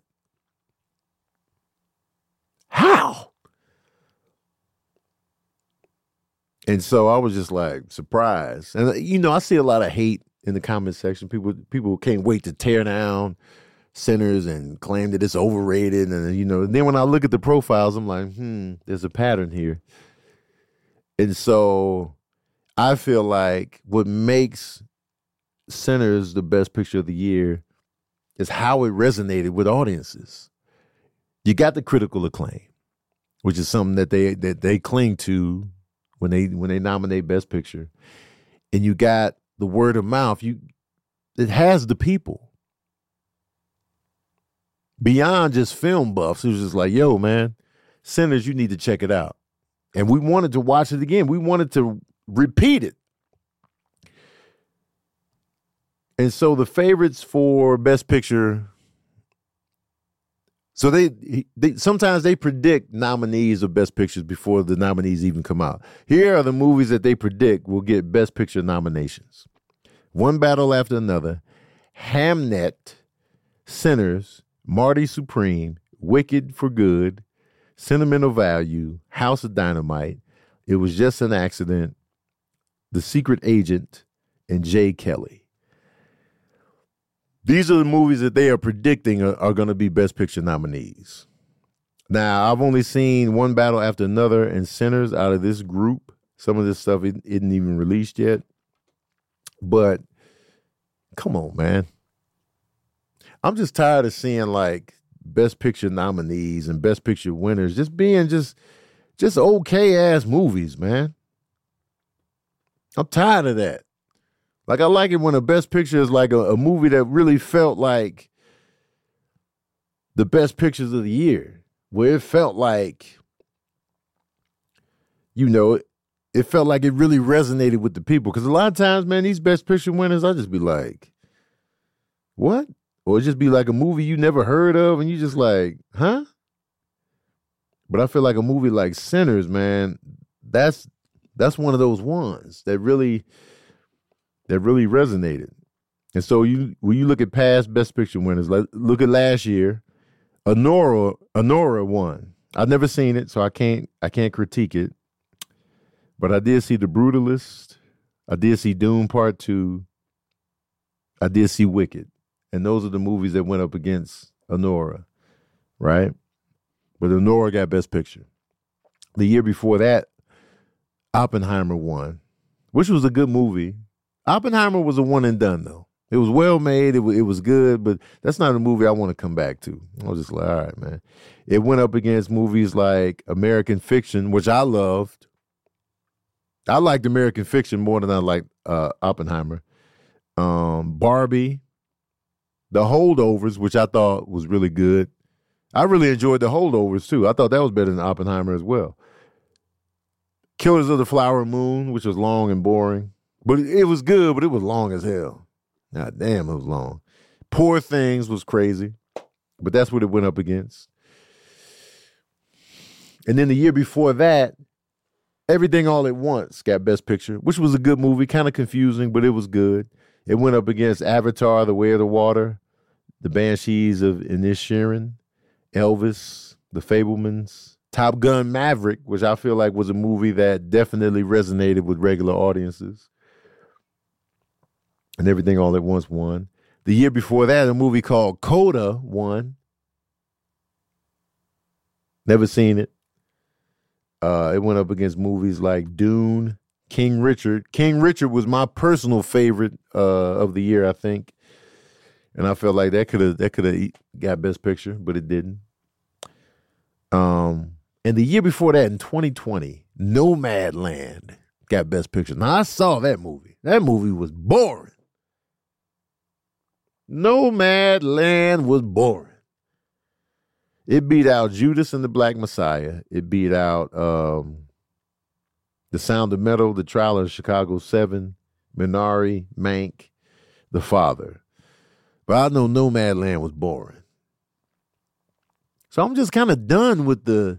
How? And so I was just like surprised. And, I see a lot of hate in the comment section. People can't wait to tear down Sinners and claim that it's overrated. And, then when I look at the profiles, I'm like, there's a pattern here. And so I feel like what makes Sinners the best picture of the year is how it resonated with audiences. You got the critical acclaim, which is something that they cling to when they nominate Best Picture, and you got the word of mouth. It has the people beyond just film buffs. It was just like, yo, man, Sinners, you need to check it out. And we wanted to watch it again. We wanted to repeat it. And so the favorites for Best Picture, so they sometimes they predict nominees of Best Pictures before the nominees even come out. Here are the movies that they predict will get Best Picture nominations. One Battle After Another, Hamnet, Sinners, Marty Supreme, Wicked for Good, Sentimental Value, House of Dynamite, It Was Just an Accident, The Secret Agent, and Jay Kelly. These are the movies that they are predicting are going to be Best Picture nominees. Now, I've only seen One Battle After Another and Sinners out of this group. Some of this stuff isn't even released yet. But come on, man. I'm just tired of seeing like Best Picture nominees and Best Picture winners just being just okay ass movies, man. I'm tired of that. Like, I like it when a Best Picture is like a movie that really felt like the best pictures of the year, where it felt like, you know, it felt like it really resonated with the people. Because a lot of times, man, these Best Picture winners, I'll just be like, what? Or it just be like a movie you never heard of, and you just like, huh? But I feel like a movie like Sinners, man, that's one of those ones that really resonated. And so when you look at past Best Picture winners, like look at last year, Anora won. I've never seen it, so I can't critique it. But I did see The Brutalist. I did see Dune Part 2. I did see Wicked. And those are the movies that went up against Anora, right? But Anora got Best Picture. The year before that, Oppenheimer won, which was a good movie. Oppenheimer was a one and done, though. It was well made. It was good, but that's not a movie I want to come back to. I was just like, all right, man. It went up against movies like American Fiction, which I loved. I liked American Fiction more than I liked Oppenheimer. Barbie, The Holdovers, which I thought was really good. I really enjoyed The Holdovers, too. I thought that was better than Oppenheimer as well. Killers of the Flower Moon, which was long and boring. But it was good, but it was long as hell. God damn, it was long. Poor Things was crazy, but that's what it went up against. And then the year before that, Everything All at Once got Best Picture, which was a good movie, kind of confusing, but it was good. It went up against Avatar, The Way of the Water, The Banshees of Inisherin, Elvis, The Fabelmans, Top Gun Maverick, which I feel like was a movie that definitely resonated with regular audiences. And Everything All at Once won. The year before that, a movie called Coda won. Never seen it. It went up against movies like Dune, King Richard. King Richard was my personal favorite of the year, I think. And I felt like that could have got Best Picture, but it didn't. And the year before that, in 2020, Nomadland got Best Picture. Now, I saw that movie. That movie was boring. Nomadland was boring. It beat out Judas and the Black Messiah. It beat out The Sound of Metal, The Trial of Chicago 7, Minari, Mank, The Father. But I know Nomadland was boring. So I'm just kind of done with the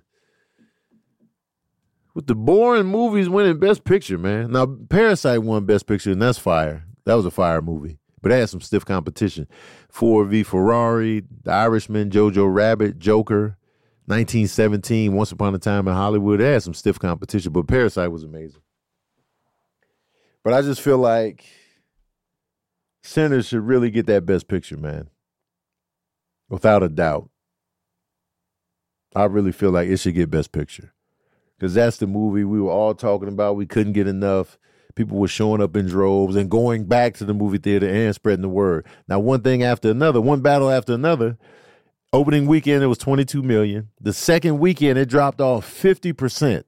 boring movies winning Best Picture, man. Now, Parasite won Best Picture, and that's fire. That was a fire movie. But it had some stiff competition. Ford v. Ferrari, The Irishman, Jojo Rabbit, Joker, 1917, Once Upon a Time in Hollywood. It had some stiff competition, but Parasite was amazing. But I just feel like Sinners should really get that Best Picture, man. Without a doubt. I really feel like it should get Best Picture. Because that's the movie we were all talking about. We couldn't get enough. People were showing up in droves and going back to the movie theater and spreading the word. Now, one thing after another, one battle after another, Opening weekend, it was 22 million. The second weekend, it dropped off 50%.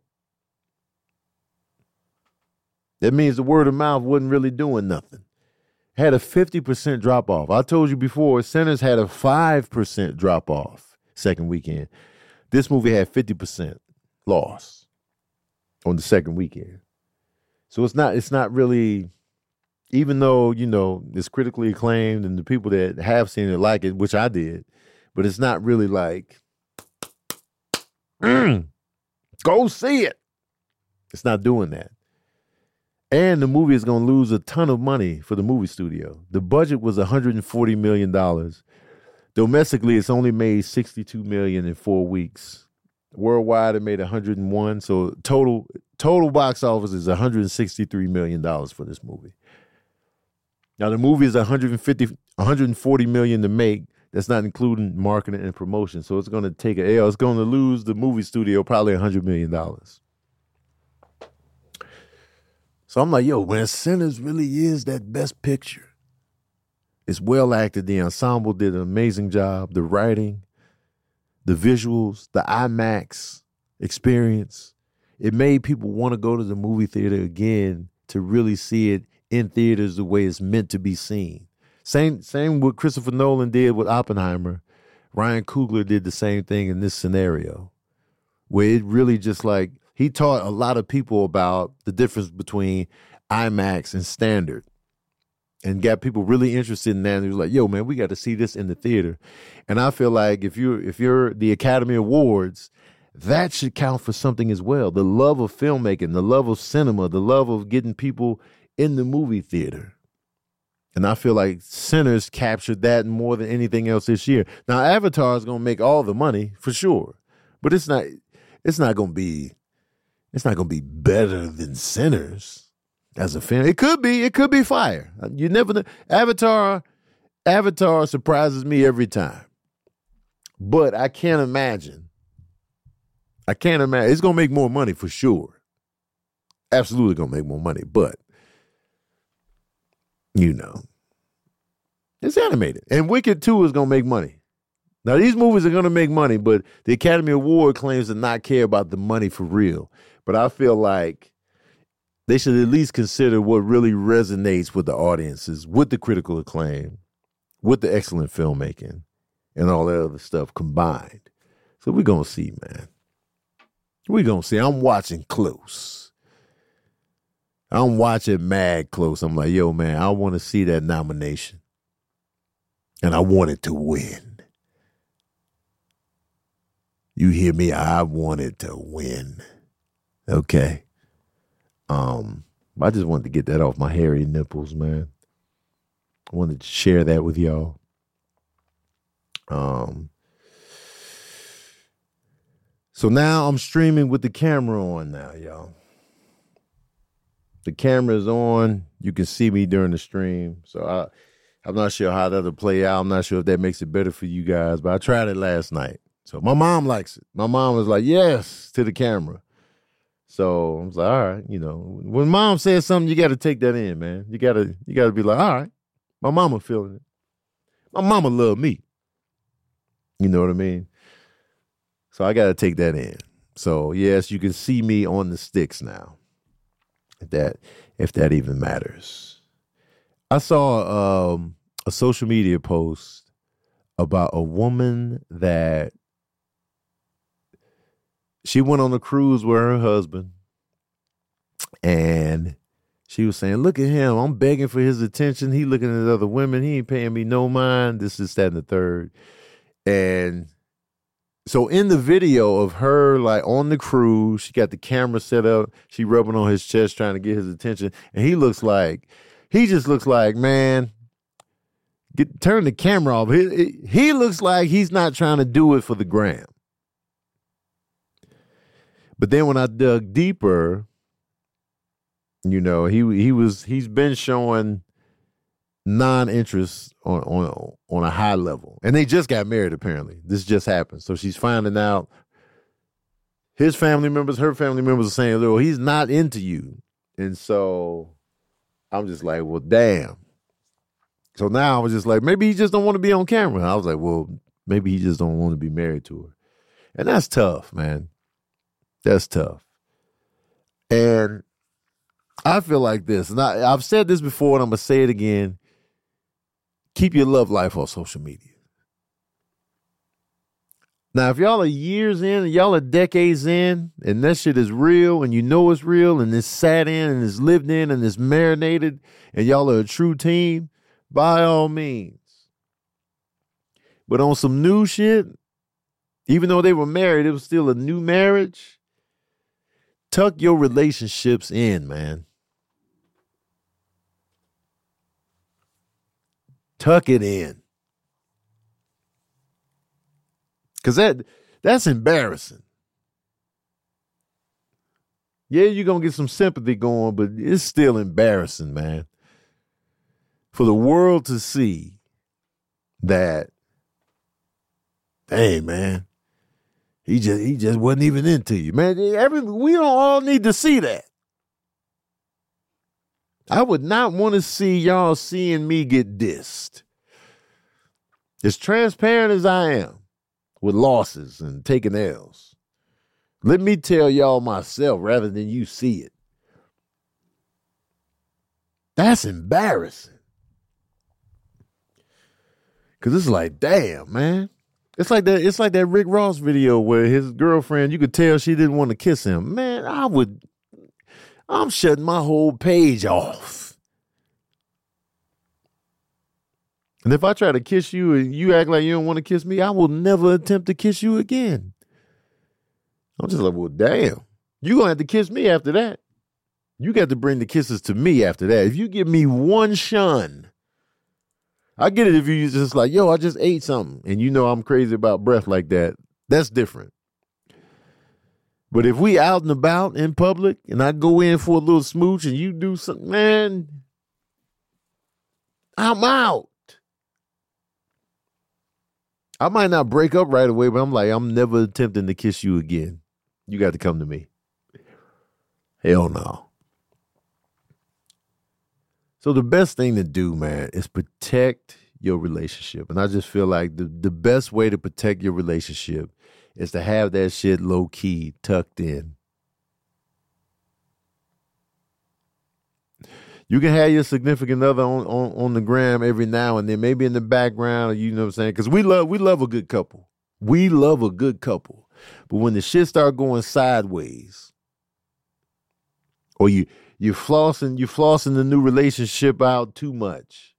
That means the word of mouth wasn't really doing nothing. Had a 50% drop off. I told you before, Sinners had a 5% drop off second weekend. This movie had 50% loss on the second weekend. So it's not really, even though, it's critically acclaimed and the people that have seen it like it, which I did, but it's not really like, go see it. It's not doing that. And the movie is going to lose a ton of money for the movie studio. The budget was $140 million. Domestically, it's only made $62 million in 4 weeks. Worldwide, it made 101. So total box office is $163 million for this movie. Now, the movie is $140 million to make. That's not including marketing and promotion. So it's going to take an L. It's going to lose the movie studio probably $100 million. So I'm like, yo, man, Sinners really is that best picture. It's well acted. The ensemble did an amazing job. The writing, the visuals, the IMAX experience. It made people want to go to the movie theater again to really see it in theaters the way it's meant to be seen. Same what Christopher Nolan did with Oppenheimer. Ryan Coogler did the same thing in this scenario, where it really just like, he taught a lot of people about the difference between IMAX and standard and got people really interested in that. And he was like, yo, man, we got to see this in the theater. And I feel like if you're the Academy Awards, that should count for something as well. The love of filmmaking, the love of cinema, the love of getting people in the movie theater. And I feel like Sinners captured that more than anything else this year. Now, Avatar is going to make all the money for sure, but it's not going to be better than Sinners as a film. It could be fire. You never know. Avatar surprises me every time. But I can't imagine. It's going to make more money for sure. Absolutely going to make more money. But, it's animated. And Wicked 2 is going to make money. Now, these movies are going to make money, but the Academy Award claims to not care about the money for real. But I feel like they should at least consider what really resonates with the audiences, with the critical acclaim, with the excellent filmmaking, and all that other stuff combined. So we're going to see, man. We're going to see. I'm watching close. I'm watching mad close. I'm like, yo, man, I want to see that nomination. And I want it to win. You hear me? I want it to win. Okay. I just wanted to get that off my hairy nipples, man. I wanted to share that with y'all. So now I'm streaming with the camera on now, y'all. The camera is on. You can see me during the stream. So I'm not sure how that'll play out. I'm not sure if that makes it better for you guys, but I tried it last night. So my mom likes it. My mom was like, yes, to the camera. So I was like, all right, when mom says something, you got to take that in, man. You got to be like, all right, my mama feeling it. My mama love me. You know what I mean? So I got to take that in. So yes, you can see me on the sticks now. If that even matters. I saw a social media post about a woman that she went on a cruise with her husband, and she was saying, look at him. I'm begging for his attention. He looking at other women. He ain't paying me no mind. This, that, and the third. And so in the video of her, like, on the cruise, she got the camera set up. She rubbing on his chest trying to get his attention. And he just looks like, man, turn the camera off. He looks like he's not trying to do it for the gram. But then when I dug deeper, he's been showing non-interest on a high level. And they just got married, apparently. This just happened. So she's finding out his family members, her family members are saying, well, he's not into you. And so I'm just like, well, damn. So now I was just like, maybe he just don't want to be on camera. I was like, well, Maybe he just don't want to be married to her. And that's tough, man. That's tough. And I feel like this, and I've said this before and I'm going to say it again. Keep your love life on social media. Now, if y'all are years in and y'all are decades in and that shit is real and you know it's real and it's sat in and it's lived in and it's marinated and y'all are a true team, by all means. But on some new shit, even though they were married, it was still a new marriage. Tuck your relationships in, man. Tuck it in. Because that's embarrassing. Yeah, you're going to get some sympathy going, but it's still embarrassing, man. For the world to see that, hey, man, he just wasn't even into you. Man, we don't all need to see that. I would not want to see y'all seeing me get dissed. As transparent as I am with losses and taking L's, let me tell y'all myself rather than you see it. That's embarrassing. Because it's like, damn, man. It's like that Rick Ross video where his girlfriend, you could tell she didn't want to kiss him. Man, I'm shutting my whole page off. And if I try to kiss you and you act like you don't want to kiss me, I will never attempt to kiss you again. I'm just like, well, damn. You're going to have to kiss me after that. You got to bring the kisses to me after that. If you give me one shun, I get it if you just like, yo, I just ate something. And you know I'm crazy about breath like that. That's different. But if we out and about in public and I go in for a little smooch and you do something, man, I'm out. I might not break up right away, but I'm like, I'm never attempting to kiss you again. You got to come to me. Hell no. So the best thing to do, man, is protect your relationship. And I just feel like the best way to protect your relationship is to have that shit low key, tucked in. You can have your significant other on the gram every now and then, maybe in the background, you know what I'm saying? Because we love a good couple. We love a good couple. But when the shit start going sideways, or you're flossing the new relationship out too much,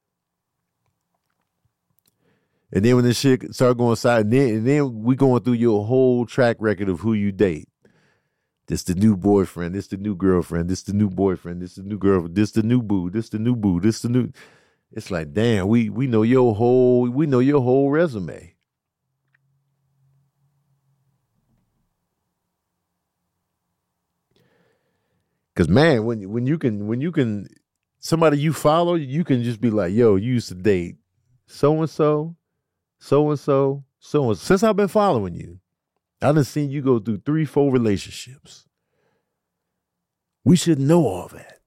and then when the shit start going side, and then we going through your whole track record of who you date. This the new boyfriend. This the new girlfriend. This the new boyfriend. This the new girlfriend. This the new boo. This the new boo. This the new. It's like, damn, we know your whole resume. Cause man, when you can somebody you follow, you can just be like, yo, you used to date so and so, so and so, so and so. Since I've been following you, I done seen you go through 3-4 relationships. We should know all that.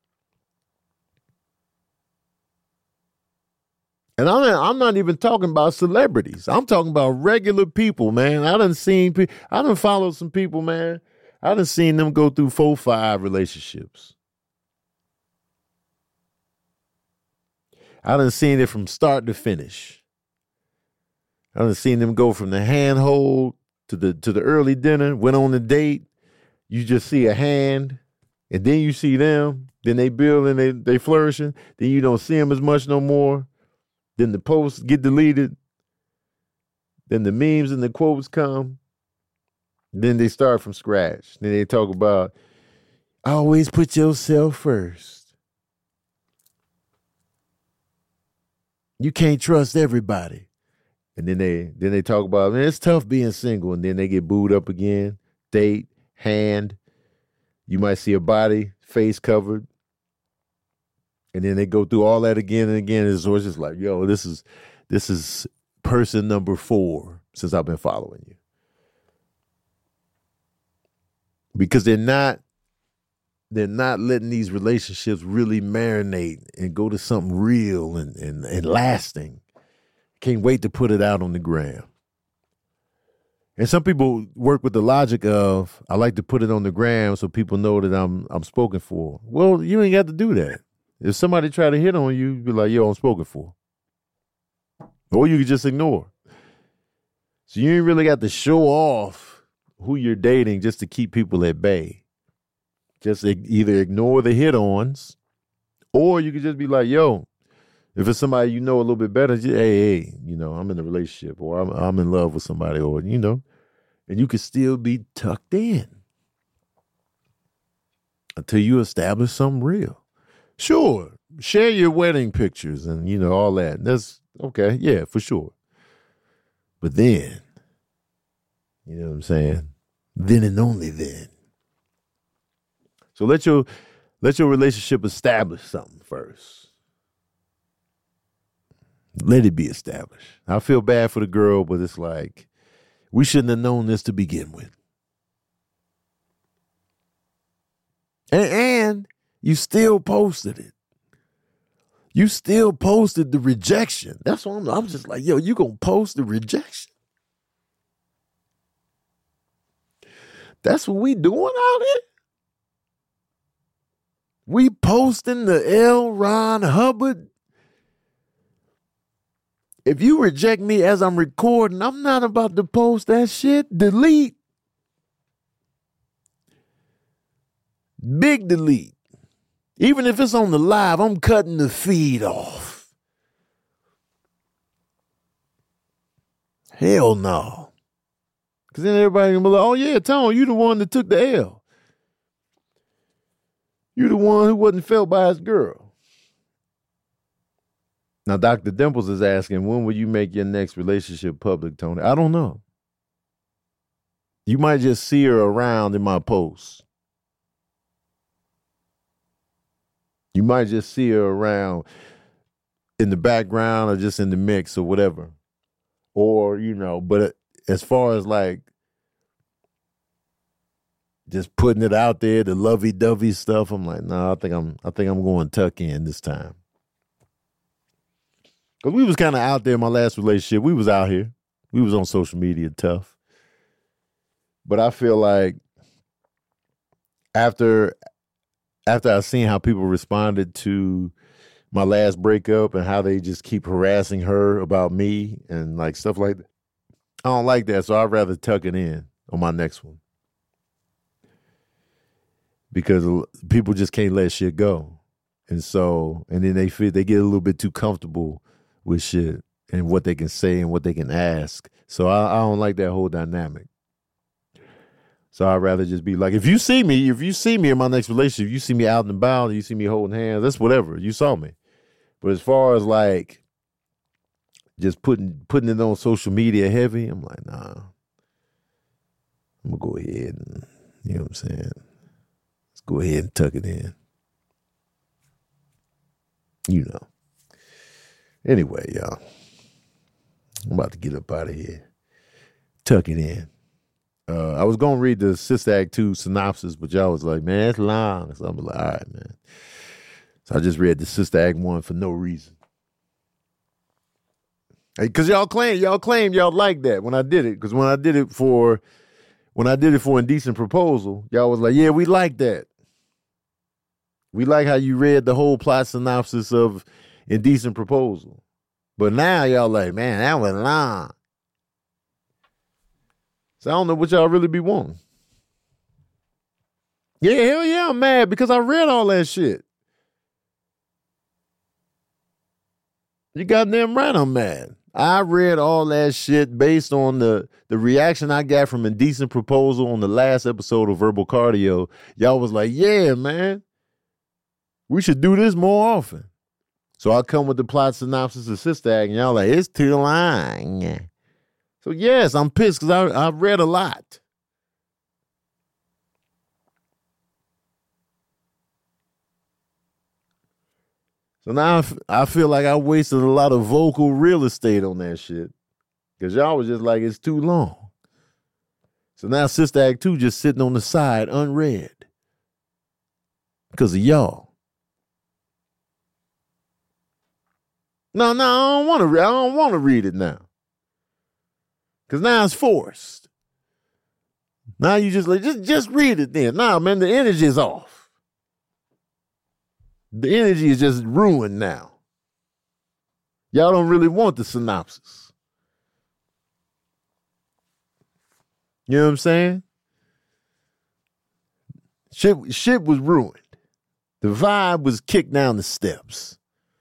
And I'm not even talking about celebrities. I'm talking about regular people, man. I done followed some people, man. I done seen them go through 4-5 relationships. I done seen it from start to finish. I done seen them go from the handhold to the early dinner, went on a date. You just see a hand, and then you see them. Then they build and they flourishing. Then you don't see them as much no more. Then the posts get deleted. Then the memes and the quotes come. Then they start from scratch. Then they talk about, always put yourself first. You can't trust everybody. And then they talk about, man, it's tough being single. And then they get booed up again. Date, hand. You might see a body, face covered. And then they go through all that again and again. It's always just like, yo, this is person number 4 since I've been following you. Because they're not letting these relationships really marinate and go to something real and lasting. Can't wait to put it out on the gram. And some people work with the logic of, I like to put it on the gram so people know that I'm spoken for. Well, you ain't got to do that. If somebody try to hit on you, be like, yo, I'm spoken for. Or you can just ignore. So you ain't really got to show off who you're dating just to keep people at bay. Just either ignore the hit-ons, or you could just be like, yo, if it's somebody you know a little bit better, just, hey, I'm in a relationship, or I'm in love with somebody, or, and you could still be tucked in until you establish something real. Sure, share your wedding pictures and, all that. That's okay, yeah, for sure. But then, you know what I'm saying? Then and only then. So let your relationship establish something first. Let it be established. I feel bad for the girl, but it's like, we shouldn't have known this to begin with. And you still posted it. You still posted the rejection. That's what I'm just like, yo, you gonna post the rejection? That's what we doing out here? We posting the L. Ron Hubbard. If you reject me as I'm recording, I'm not about to post that shit. Delete. Big delete. Even if it's on the live, I'm cutting the feed off. Hell no. Because then everybody gonna be like, oh yeah, Tone, you the one that took the L. You the one who wasn't felt by his girl. Now, Dr. Dimples is asking, when will you make your next relationship public, Tony? I don't know. You might just see her around in my posts. You might just see her around in the background or just in the mix or whatever. Or, but as far as like just putting it out there, the lovey-dovey stuff, I'm like, no, I think I'm going tuck in this time. Because we was kind of out there in my last relationship. We was out here. We was on social media tough. But I feel like after I seen how people responded to my last breakup and how they just keep harassing her about me and like stuff like that, I don't like that. So I'd rather tuck it in on my next one. Because people just can't let shit go. And then they get a little bit too comfortable with shit and what they can say and what they can ask. So I don't like that whole dynamic. So I'd rather just be like, if you see me in my next relationship, you see me out and about, you see me holding hands, that's whatever. You saw me. But as far as like just putting it on social media heavy, I'm like, nah. I'm gonna go ahead and, you know what I'm saying? Let's go ahead and tuck it in. Anyway, y'all. I'm about to get up out of here. Tuck it in. I was going to read the Sister Act 2 synopsis, but y'all was like, man, it's long. So I'm like, all right, man. So I just read the Sister Act 1 for no reason. Because y'all claim y'all like that when I did it. Because when I did it for Indecent Proposal, y'all was like, yeah, we like that. We like how you read the whole plot synopsis of Indecent Proposal. But now y'all like, man, that was long. So I don't know what y'all really be wanting. Yeah, hell yeah, I'm mad because I read all that shit. You goddamn right I'm mad. I read all that shit based on the reaction I got from Indecent Proposal on the last episode of Verbal Cardio. Y'all was like, yeah, man, we should do this more often. So I come with the plot synopsis of Sister Act, and y'all like, it's too long. So yes, I'm pissed because I read a lot. So now I feel like I wasted a lot of vocal real estate on that shit. Because y'all was just like, it's too long. So now Sister Act 2 just sitting on the side unread. Because of y'all. No, I don't want to. I don't want to read it now, because now it's forced. Now you just read it then. Nah, man, the energy is off. The energy is just ruined now. Y'all don't really want the synopsis. You know what I'm saying? Shit was ruined. The vibe was kicked down the steps.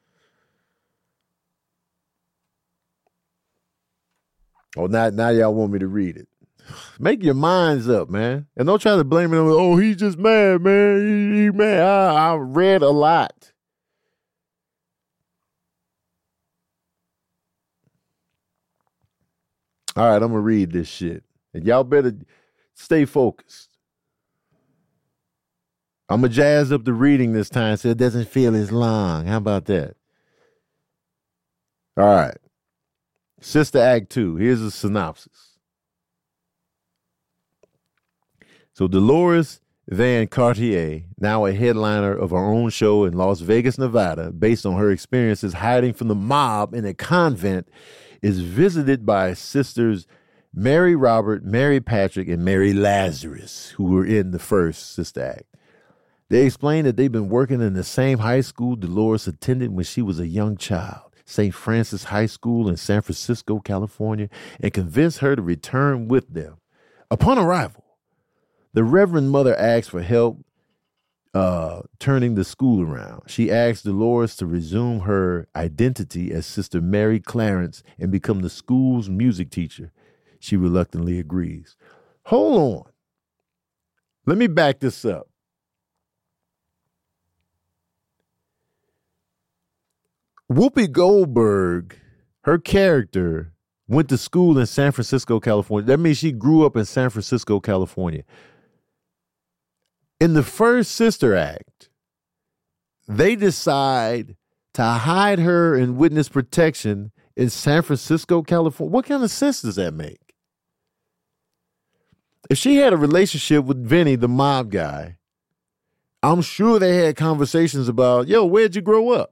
Oh, now y'all want me to read it. Make your minds up, man. And don't try to blame it on, oh, he's just mad, man. He mad. I read a lot. All right, I'm going to read this shit. And y'all better stay focused. I'm going to jazz up the reading this time so it doesn't feel as long. How about that? All right. Sister Act 2. Here's a synopsis. So Dolores Van Cartier, now a headliner of her own show in Las Vegas, Nevada, based on her experiences hiding from the mob in a convent, is visited by sisters Mary Robert, Mary Patrick, and Mary Lazarus, who were in the first Sister Act. They explain that they've been working in the same high school Dolores attended when she was a young child, St. Francis High School in San Francisco, California, and convinced her to return with them. Upon arrival, the Reverend Mother asks for help turning the school around. She asks Dolores to resume her identity as Sister Mary Clarence and become the school's music teacher. She reluctantly agrees. Hold on. Let me back this up. Whoopi Goldberg, her character, went to school in San Francisco, California. That means she grew up in San Francisco, California. In the first Sister Act, they decide to hide her in witness protection in San Francisco, California. What kind of sense does that make? If she had a relationship with Vinny, the mob guy, I'm sure they had conversations about, yo, where'd you grow up?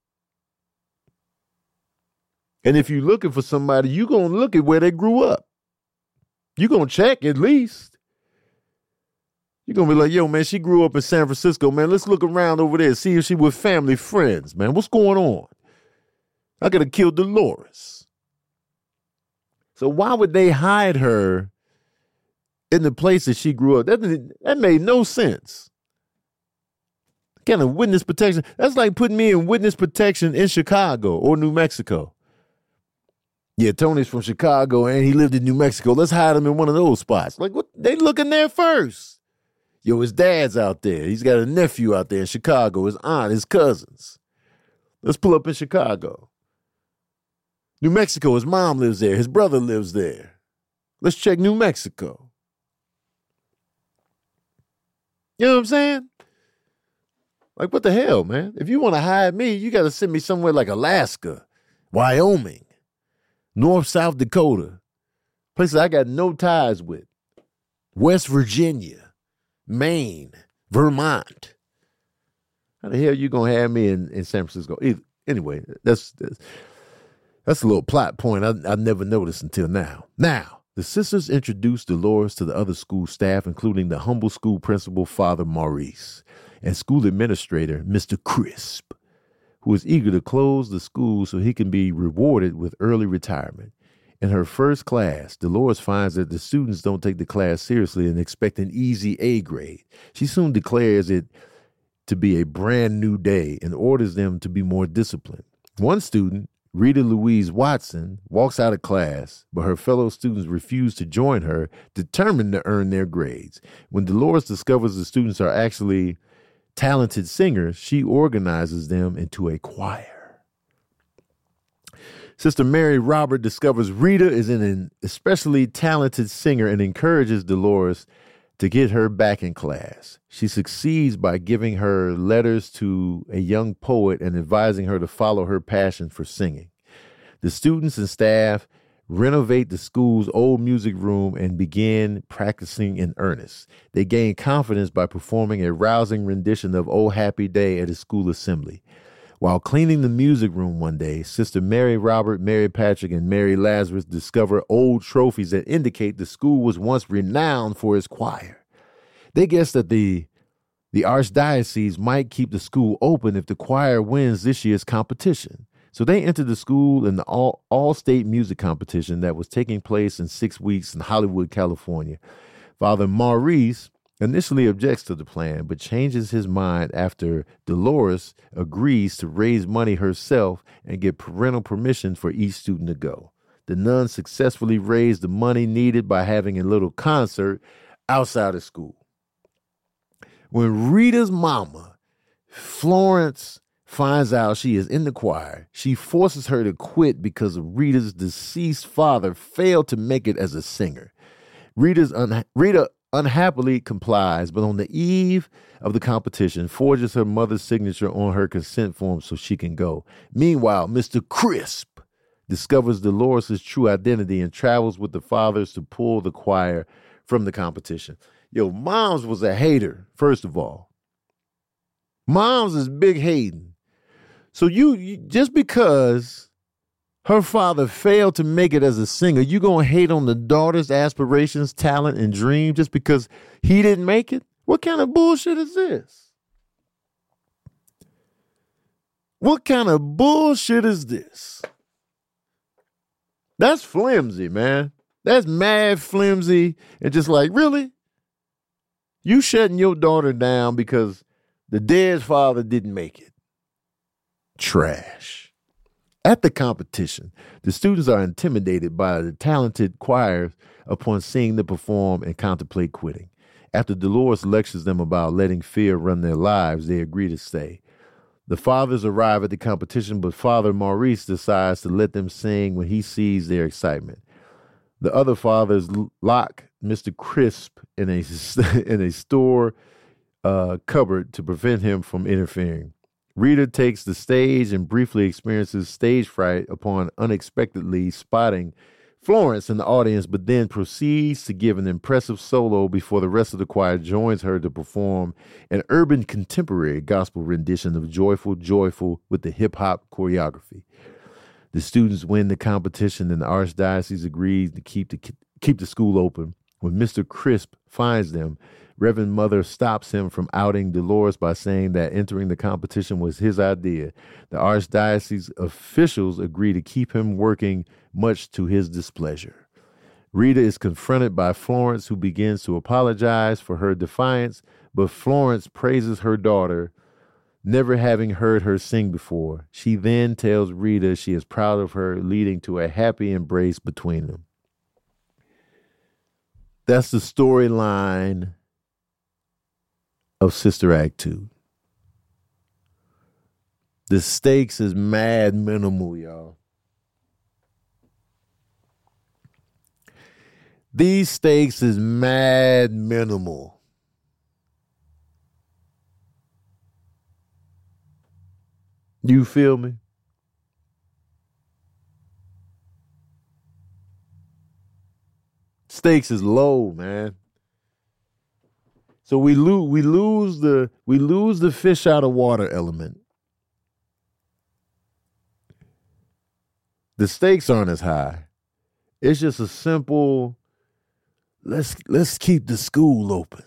And if you're looking for somebody, you're going to look at where they grew up. You're going to check at least. You're going to be like, yo, man, she grew up in San Francisco, man. Let's look around over there, see if she with family, friends, man. What's going on? I got to kill Dolores. So why would they hide her in the place that she grew up? That made no sense. Kind of witness protection. That's like putting me in witness protection in Chicago or New Mexico. Yeah, Tony's from Chicago and he lived in New Mexico. Let's hide him in one of those spots. Like, what? They looking there first. Yo, his dad's out there. He's got a nephew out there in Chicago, his aunt, his cousins. Let's pull up in Chicago. New Mexico, his mom lives there. His brother lives there. Let's check New Mexico. You know what I'm saying? Like, what the hell, man? If you want to hide me, you got to send me somewhere like Alaska, Wyoming, North, South Dakota, places I got no ties with, West Virginia, Maine, Vermont. How the hell you going to have me in San Francisco? Anyway, that's a little plot point I never noticed until now. Now, the sisters introduced Dolores to the other school staff, including the humble school principal, Father Maurice, and school administrator, Mr. Crisp, who is eager to close the school so he can be rewarded with early retirement. In her first class, Dolores finds that the students don't take the class seriously and expect an easy A grade. She soon declares it to be a brand new day and orders them to be more disciplined. One student, Rita Louise Watson, walks out of class, but her fellow students refuse to join her, determined to earn their grades. When Dolores discovers the students are actually talented singers, she organizes them into a choir. Sister Mary Robert discovers Rita is an especially talented singer and encourages Dolores to get her back in class. She succeeds by giving her letters to a young poet and advising her to follow her passion for singing. The students and staff renovate the school's old music room and begin practicing in earnest. They gain confidence by performing a rousing rendition of "Oh Happy Day" at a school assembly. While cleaning the music room one day, Sister Mary Robert, Mary Patrick, and Mary Lazarus discover old trophies that indicate the school was once renowned for its choir. They guess that the archdiocese might keep the school open if the choir wins this year's competition. So they entered the school in the all-state music competition that was taking place in 6 weeks in Hollywood, California. Father Maurice initially objects to the plan, but changes his mind after Dolores agrees to raise money herself and get parental permission for each student to go. The nuns successfully raised the money needed by having a little concert outside of school. When Rita's mama, Florence, finds out she is in the choir, she forces her to quit because of Rita's deceased father failed to make it as a singer. Rita unhappily complies, but on the eve of the competition, forges her mother's signature on her consent form so she can go. Meanwhile, Mr. Crisp discovers Dolores' true identity and travels with the fathers to pull the choir from the competition. Yo, Moms was a hater, first of all. Moms is big hating. So you just because her father failed to make it as a singer, you gonna hate on the daughter's aspirations, talent, and dream just because he didn't make it? What kind of bullshit is this? What kind of bullshit is this? That's flimsy, man. That's mad flimsy. And just like, really? You shutting your daughter down because the dead father didn't make it? Trash. At the competition, the students are intimidated by the talented choirs upon seeing them perform and contemplate quitting. After Dolores lectures them about letting fear run their lives, they agree to stay. The fathers arrive at the competition, but Father Maurice decides to let them sing when he sees their excitement. The other fathers lock Mr. Crisp in a store cupboard to prevent him from interfering. Rita takes the stage and briefly experiences stage fright upon unexpectedly spotting Florence in the audience, but then proceeds to give an impressive solo before the rest of the choir joins her to perform an urban contemporary gospel rendition of Joyful, Joyful with the hip-hop choreography. The students win the competition and the archdiocese agrees to keep the school open. When Mr. Crisp finds them, Reverend Mother stops him from outing Dolores by saying that entering the competition was his idea. The archdiocese officials agree to keep him working, much to his displeasure. Rita is confronted by Florence, who begins to apologize for her defiance, but Florence praises her daughter, never having heard her sing before. She then tells Rita she is proud of her, leading to a happy embrace between them. That's the storyline of Sister Act 2. The stakes is mad minimal, y'all. These stakes is mad minimal. You feel me? Stakes is low, man. So we lose the fish out of water element. The stakes aren't as high. It's just a simple let's keep the school open.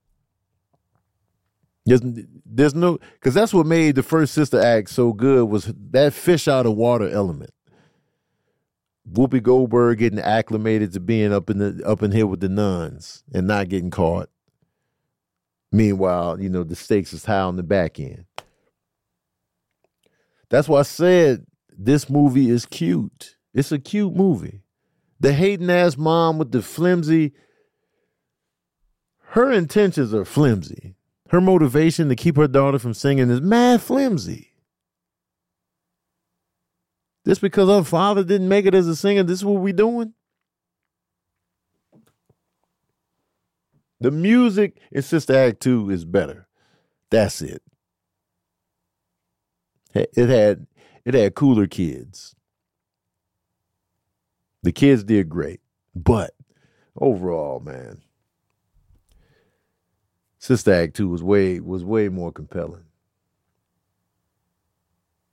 There's no, because that's what made the first Sister Act so good, was that fish out of water element. Whoopi Goldberg getting acclimated to being up in here with the nuns and not getting caught. Meanwhile, the stakes is high on the back end. That's why I said this movie is cute. It's a cute movie. The hating ass mom with the flimsy, her intentions are flimsy. Her motivation to keep her daughter from singing is mad flimsy. Just because her father didn't make it as a singer, this is what we doing? The music in Sister Act 2 is better. That's it. It had cooler kids. The kids did great. But overall, man, Sister Act 2 was way more compelling.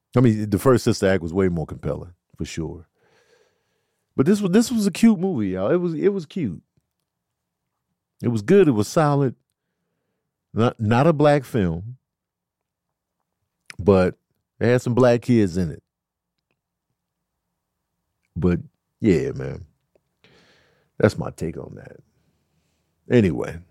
I mean, the first Sister Act was way more compelling, for sure. But this was a cute movie, y'all. It was cute. It was good. It was solid. Not a black film, but it had some black kids in it. But yeah, man, that's my take on that. Anyway,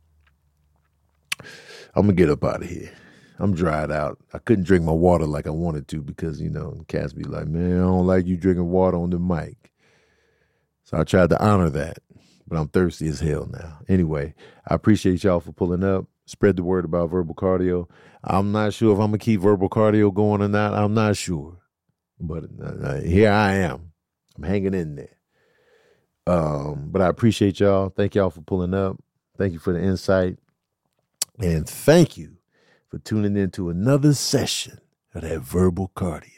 I'm gonna get up out of here. I'm dried out. I couldn't drink my water like I wanted to because, cats be like, man, I don't like you drinking water on the mic. So I tried to honor that, but I'm thirsty as hell now. Anyway, I appreciate y'all for pulling up. Spread the word about Verbal Cardio. I'm not sure if I'm going to keep Verbal Cardio going or not. I'm not sure. But here I am. I'm hanging in there. But I appreciate y'all. Thank y'all for pulling up. Thank you for the insight. And thank you for tuning in to another session of that Verbal Cardio.